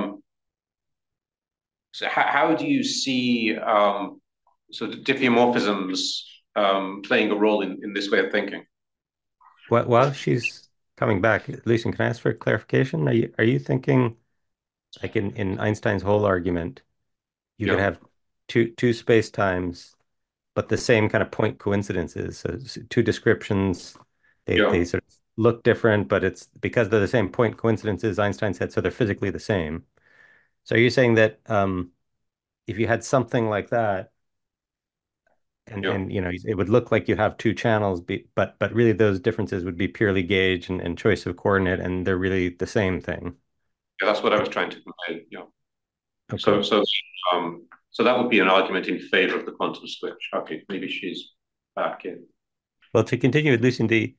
so how, how do you see um, sort of diffeomorphisms um, playing a role in, in this way of thinking? Well, while she's coming back, Lucian, can I ask for clarification? Are you are you thinking, like in, in Einstein's whole argument, you yeah. could have two two space times, but the same kind of point coincidences, so two descriptions. They, yeah. they sort of look different, but it's because they're the same point coincidences, Einstein said, so they're physically the same. So you're saying that um, if you had something like that, and, yeah. and you know, it would look like you have two channels, but but really those differences would be purely gauge and, and choice of coordinate, and they're really the same thing. Yeah, that's what I was trying to convey. Yeah. Okay. So so um, so that would be an argument in favor of the quantum switch. Okay, maybe she's back in. Well, to continue with Lucian, the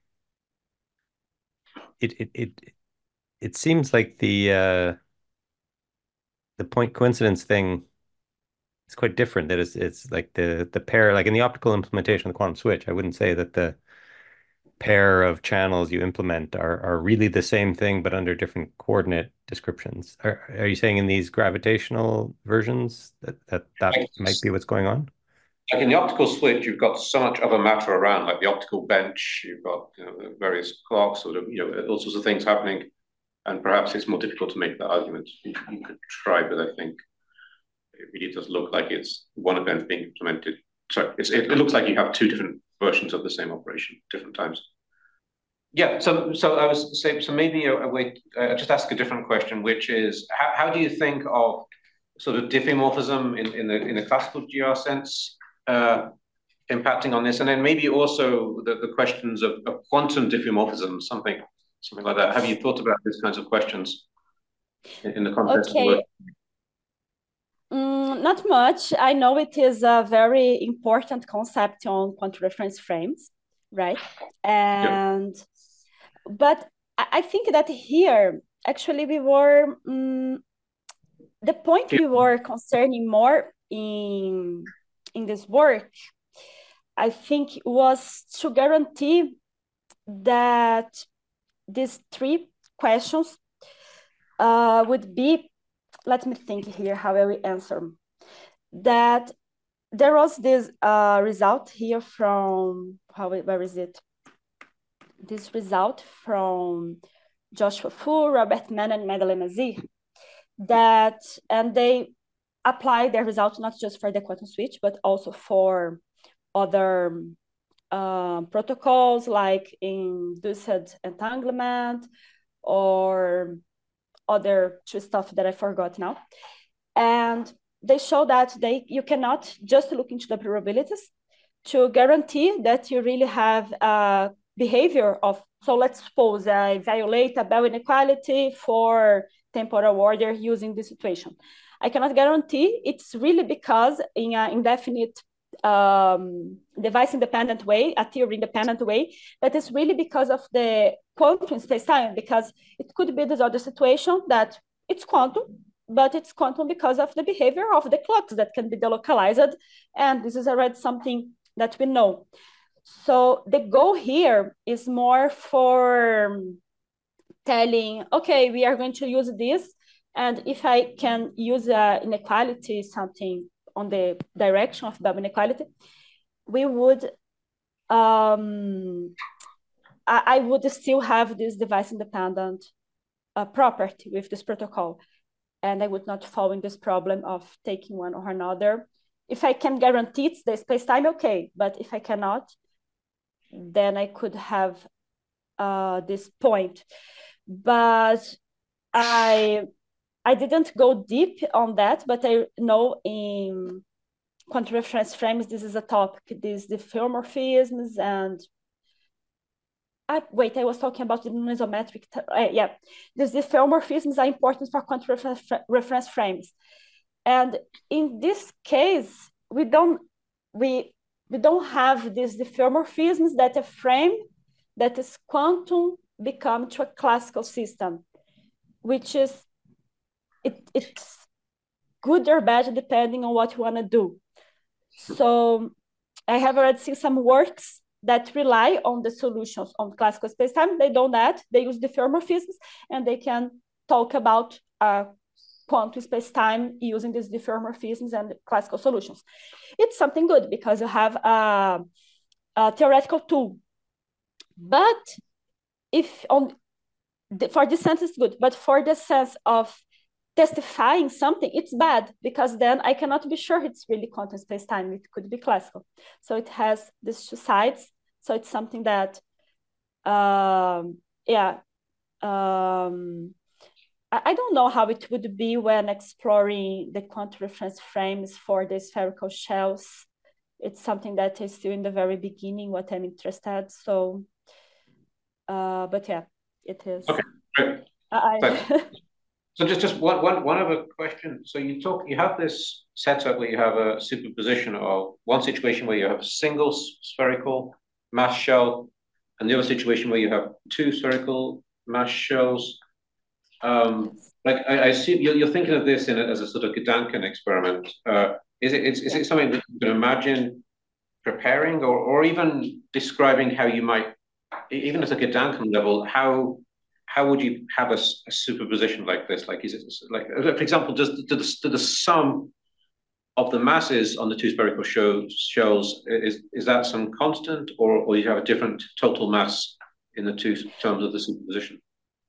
It it it it seems like the uh, the point coincidence thing is quite different. That it's it's like the the pair, like in the optical implementation of the quantum switch. I wouldn't say that the pair of channels you implement are are really the same thing, but under different coordinate descriptions. Are are you saying in these gravitational versions that that that might be what's going on? Like in the optical switch, you've got so much other matter around, like the optical bench, you've got you know, various clocks, sort of, you know, all sorts of things happening. And perhaps it's more difficult to make that argument. You, you could try, but I think it really does look like it's one event being implemented. Sorry, it's, it, it looks like you have two different versions of the same operation, different times. Yeah, so so I was saying, so maybe a, a way, uh, just ask a different question, which is, how, how do you think of sort of diffeomorphism in, in, the, in the classical G R sense? Uh, impacting on this? And then maybe also the, the questions of, of quantum diffeomorphism, something something like that. Have you thought about these kinds of questions in, in the context okay. of the work? Mm, not much. I know it is a very important concept on quantum reference frames, right? And yeah. But I think that here, actually, we were um, the point we were concerning more in in this work, I think, was to guarantee that these three questions uh, would be, let me think here how I will answer, that there was this uh, result here from, how, where is it? This result from Joshua Fu, Robert Mann, and Madeleine Mazir, that, and they apply their result not just for the quantum switch, but also for other uh, protocols like induced entanglement or other two stuff that I forgot now. And they show that they you cannot just look into the probabilities to guarantee that you really have a behavior of, so let's suppose I violate a Bell inequality for temporal order using this situation. I cannot guarantee it's really because in an indefinite um, device-independent way, a theory-independent way, that is really because of the quantum space-time, because it could be this other situation that it's quantum, but it's quantum because of the behavior of the clocks that can be delocalized, and this is already something that we know. So the goal here is more for telling, okay, we are going to use this, and if I can use uh, inequality, something on the direction of Bell inequality, we would, um, I, I would still have this device-independent uh, property with this protocol, and I would not fall in this problem of taking one or another. If I can guarantee it's the space-time, okay, but if I cannot, then I could have uh, this point. But I I didn't go deep on that, but I know in quantum reference frames, this is a topic, this diffeomorphisms and I, wait, I was talking about the non-isometric, uh, yeah, these diffeomorphisms are important for quantum reference, reference frames. And in this case, we don't, we, we don't have these diffeomorphisms that a frame that is quantum become to a classical system, which is, it, it's good or bad depending on what you want to do. So I have already seen some works that rely on the solutions on classical spacetime. They don't that, they use diffeomorphisms, and they can talk about uh, quantum spacetime using these diffeomorphisms and classical solutions. It's something good because you have a, a theoretical tool. But if on the, for this sense it's good, but for the sense of testifying something, it's bad, because then I cannot be sure it's really quantum space-time. It could be classical. So it has these two sides. So it's something that, um, yeah, um, I, I don't know how it would be when exploring the quantum reference frames for the spherical shells. It's something that is still in the very beginning, what I'm interested. So, uh, but yeah, it is. Okay, great. I, So just, just one, one, one other question. So you talk, you have this setup where you have a superposition of one situation where you have a single spherical mass shell, and the other situation where you have two spherical mass shells. Um, like I, I see, you're, you're thinking of this in a, as a sort of Gedanken experiment. Uh, is it is, is it something that you can imagine preparing, or or even describing how you might, even at a Gedanken level, how how would you have a, a superposition like this? Like, is it like, for example, does do the, do the sum of the masses on the two spherical shows, shells, is is that some constant, or or you have a different total mass in the two terms of the superposition?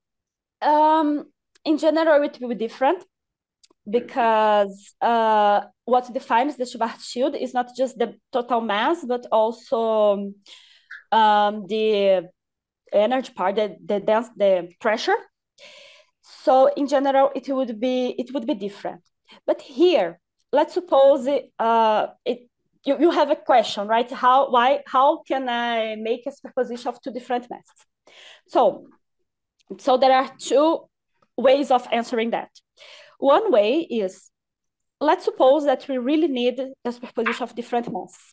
Um, in general, it will be different, because uh, what defines the Schwarzschild is not just the total mass, but also um, the energy part, the the dense, the pressure. So in general, it would be it would be different. But here, let's suppose it, uh, it you, you have a question, right? How, why, how can I make a superposition of two different masses? So, so there are two ways of answering that. One way is, let's suppose that we really need a superposition of different masses.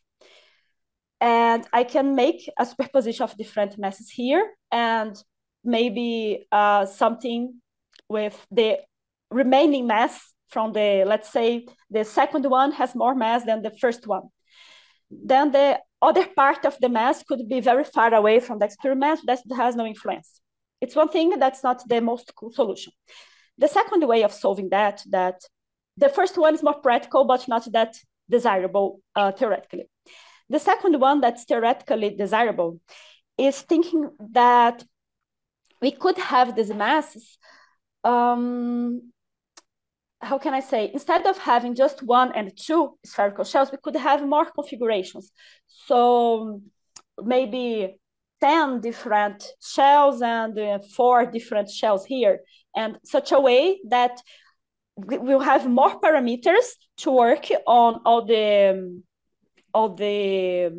And I can make a superposition of different masses here, and maybe uh, something with the remaining mass from the, let's say, the second one has more mass than the first one. Then the other part of the mass could be very far away from the experiment that has no influence. It's one thing that's not the most cool solution. The second way of solving that, that the first one is more practical, but not that desirable uh, theoretically. The second one that's theoretically desirable is thinking that we could have these masses, um, how can I say, instead of having just one and two spherical shells, we could have more configurations. So maybe ten different shells and uh, four different shells here, and such a way that we will have more parameters to work on all the um, all the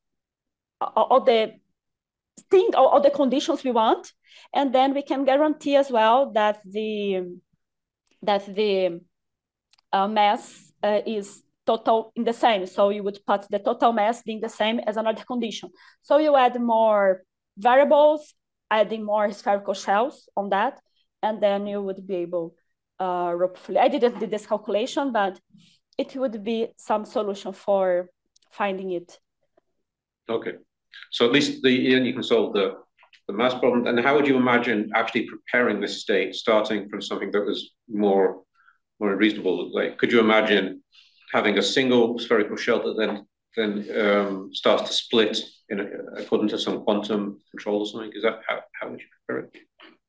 all the thing, all, all the conditions we want, and then we can guarantee as well that the that the uh, mass uh, is total in the same. So you would put the total mass being the same as another condition. So you add more variables, adding more spherical shells on that, and then you would be able, uh, roughly, I didn't do this calculation, but it would be some solution for finding it. Okay, so at least the you can solve the the mass problem. And how would you imagine actually preparing this state, starting from something that was more more reasonable? Like, could you imagine having a single spherical shell that then then um, starts to split in a, according to some quantum control or something? Is that how how would you prepare it?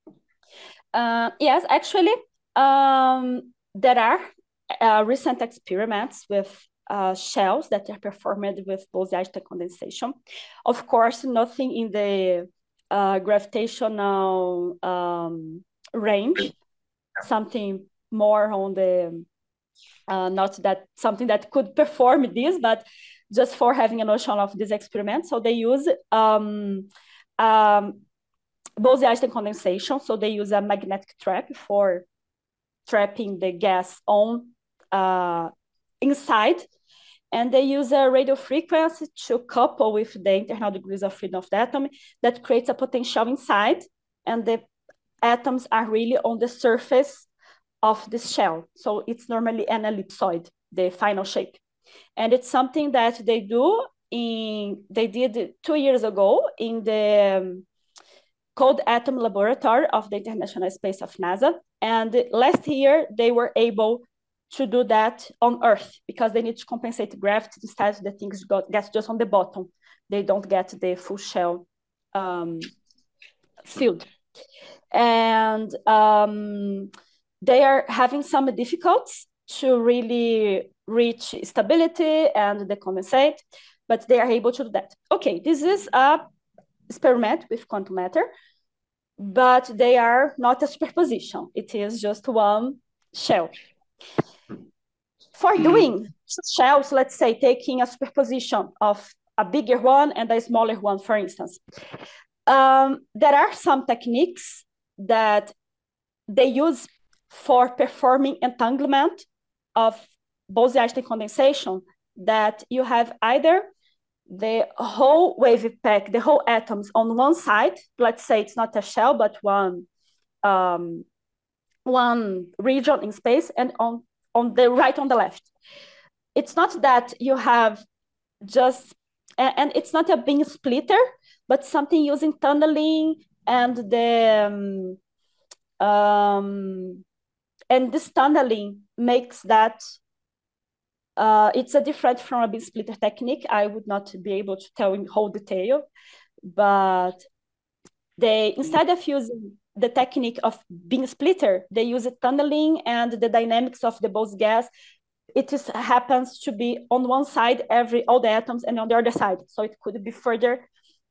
Uh, yes, actually, um, there are uh, recent experiments with Uh, shells that are performed with Bose-Einstein condensation. Of course, nothing in the uh, gravitational um, range, something more on the, uh, not that something that could perform this, but just for having a notion of this experiment. So they use um, um, Bose-Einstein condensation. So they use a magnetic trap for trapping the gas on uh, inside. And they use a radio frequency to couple with the internal degrees of freedom of the atom that creates a potential inside. And the atoms are really on the surface of this shell. So it's normally an ellipsoid, the final shape. And it's something that they do in, they did two years ago in the um, Cold Atom Laboratory of the International Space of NASA. And last year, they were able to do that on Earth because they need to compensate gravity. Instead, the things got, get just on the bottom. They don't get the full shell um, field. And um, they are having some difficulties to really reach stability and decompensate, but they are able to do that. Okay, this is a experiment with quantum matter, but they are not a superposition. It is just one shell. For doing shells, let's say taking a superposition of a bigger one and a smaller one, for instance, um, there are some techniques that they use for performing entanglement of Bose-Einstein condensation, that you have either the whole wave pack, the whole atoms on one side, let's say it's not a shell, but one, um, one region in space, and on on the right, on the left. It's not that you have just, and it's not a beam splitter, but something using tunneling and the, um, um, and this tunneling makes that, uh, it's a different from a beam splitter technique. I would not be able to tell in whole detail, but they, instead of using the technique of beam splitter, they use a tunneling and the dynamics of the Bose gas. It just happens to be on one side, every all the atoms, and on the other side. So it could be further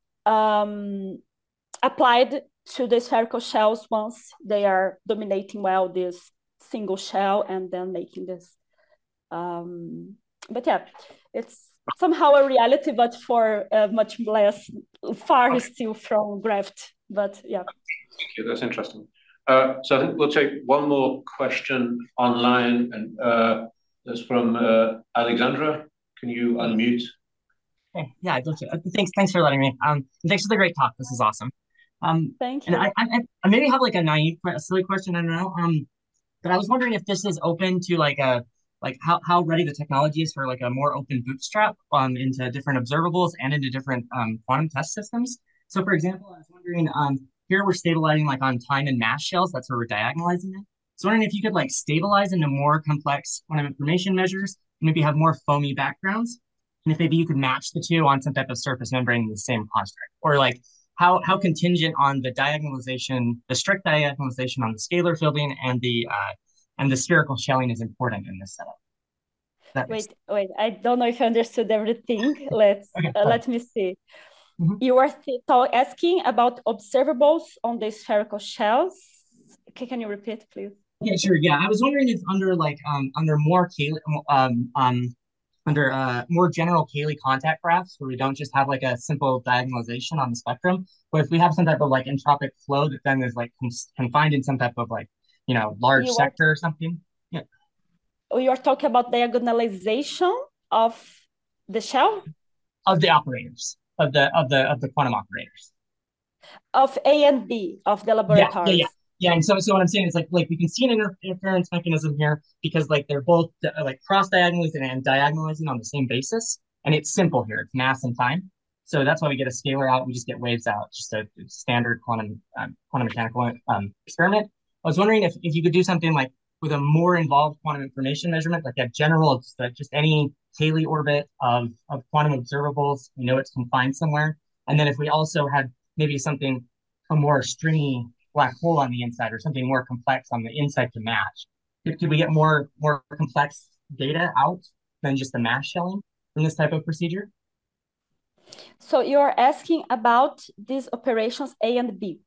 um, applied to the spherical shells once they are dominating well this single shell and then making this um, but yeah, it's somehow a reality, but for uh, much less, far okay. still from gravity. But yeah. Thank you. That's interesting. Uh, so I think we'll take one more question online, and uh, that's from uh, Alexandra. Can you unmute? Hey, yeah, I'd love to. Uh, thanks, thanks for letting me. Um, thanks for the great talk. This is awesome. Um, Thank you. And I, I, I maybe have like a naive, a silly question. I don't know. Um, but I was wondering if this is open to like a like how how ready the technology is for like a more open bootstrap um into different observables and into different um quantum test systems. So, for example, I was wondering um here we're stabilizing like on time and mass shells. That's where we're diagonalizing it. So, wondering if you could like stabilize into more complex quantum information measures, maybe have more foamy backgrounds. And if maybe you could match the two on some type of surface membrane in the same construct, or like how how contingent on the diagonalization, the strict diagonalization on the scalar fielding and the uh, and the spherical shelling is important in this setup. That wait, wait, I don't know if I understood everything. Let's okay, uh, let me see. Mm-hmm. You are asking about observables on the spherical shells. Okay, can you repeat, please? Yeah, sure. Yeah, I was wondering if under like um under more Cayley um um under uh, more general Cayley contact graphs where we don't just have like a simple diagonalization on the spectrum, but if we have some type of like entropic flow that then is like confined in some type of like, you know, large you sector are, or something. Yeah. You are talking about diagonalization of the shell? Of the operators, of the of the of the quantum operators. Of A and B, of the laboratories. Yeah, yeah, yeah. Yeah, and so so what I'm saying is like like we can see an inter interference mechanism here because like they're both uh, like cross diagonalizing and diagonalizing on the same basis, and it's simple here. It's mass and time, so that's why we get a scalar out. We just get waves out, just a standard quantum um, quantum mechanical um, experiment. I was wondering if if you could do something like with a more involved quantum information measurement, like a general just, uh, just any Cayley orbit of of quantum observables. We know it's confined somewhere, and then if we also had maybe something a more stringy black hole on the inside or something more complex on the inside to match. Could, could we get more more complex data out than just the mass shelling from this type of procedure? So you're asking about these operations A and B?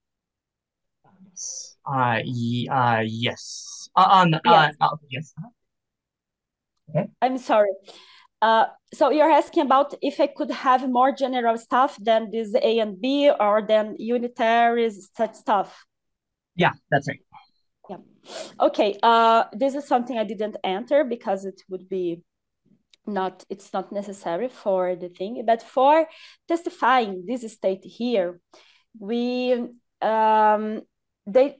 Uh, uh yes. Uh, um, yes. Uh, uh, yes. Okay. I'm sorry. Uh, so you're asking about if I could have more general stuff than this A and B or than unitaries, such stuff. Yeah, that's right. Yeah. Okay. Uh, this is something I didn't enter because it would be not, it's not necessary for the thing, but for testifying this state here, we, um, they,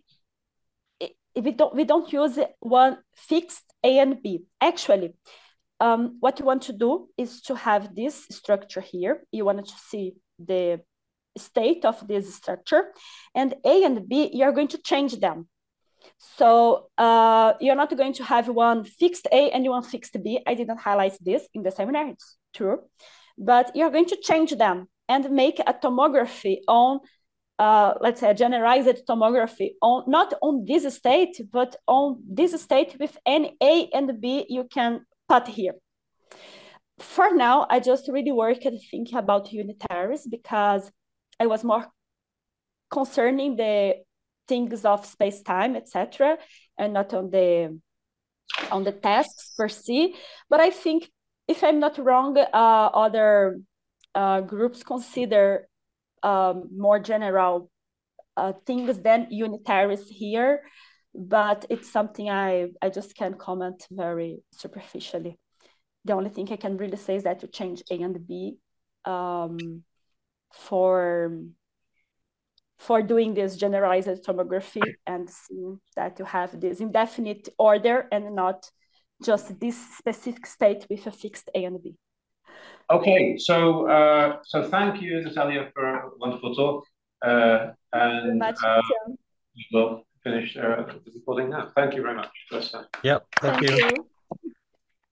we don't, we don't use one fixed A and B. Actually, um, what you want to do is to have this structure here. You want to see the state of this structure, and A and B, you're going to change them. So uh, you're not going to have one fixed A and one fixed B. I didn't highlight this in the seminar, it's true. But you're going to change them and make a tomography on, uh, let's say a generalized tomography on, not on this state, but on this state with any A and B you can put here. For now, I just really worked thinking about unitaries because I was more concerning the things of space-time, et cetera, and not on the on the tasks per se. But I think, if I'm not wrong, uh, other uh, groups consider um, more general uh, things than unitaries here. But it's something I I just can't comment very superficially. The only thing I can really say is that you change A and B um, for. for doing this generalized tomography and seeing that you have this indefinite order and not just this specific state with a fixed A and B. Okay, so uh, so thank you, Natalia, for a wonderful talk. Uh, and uh, we'll finish uh, the recording now. Thank you very much. Yep, thank, thank you. you.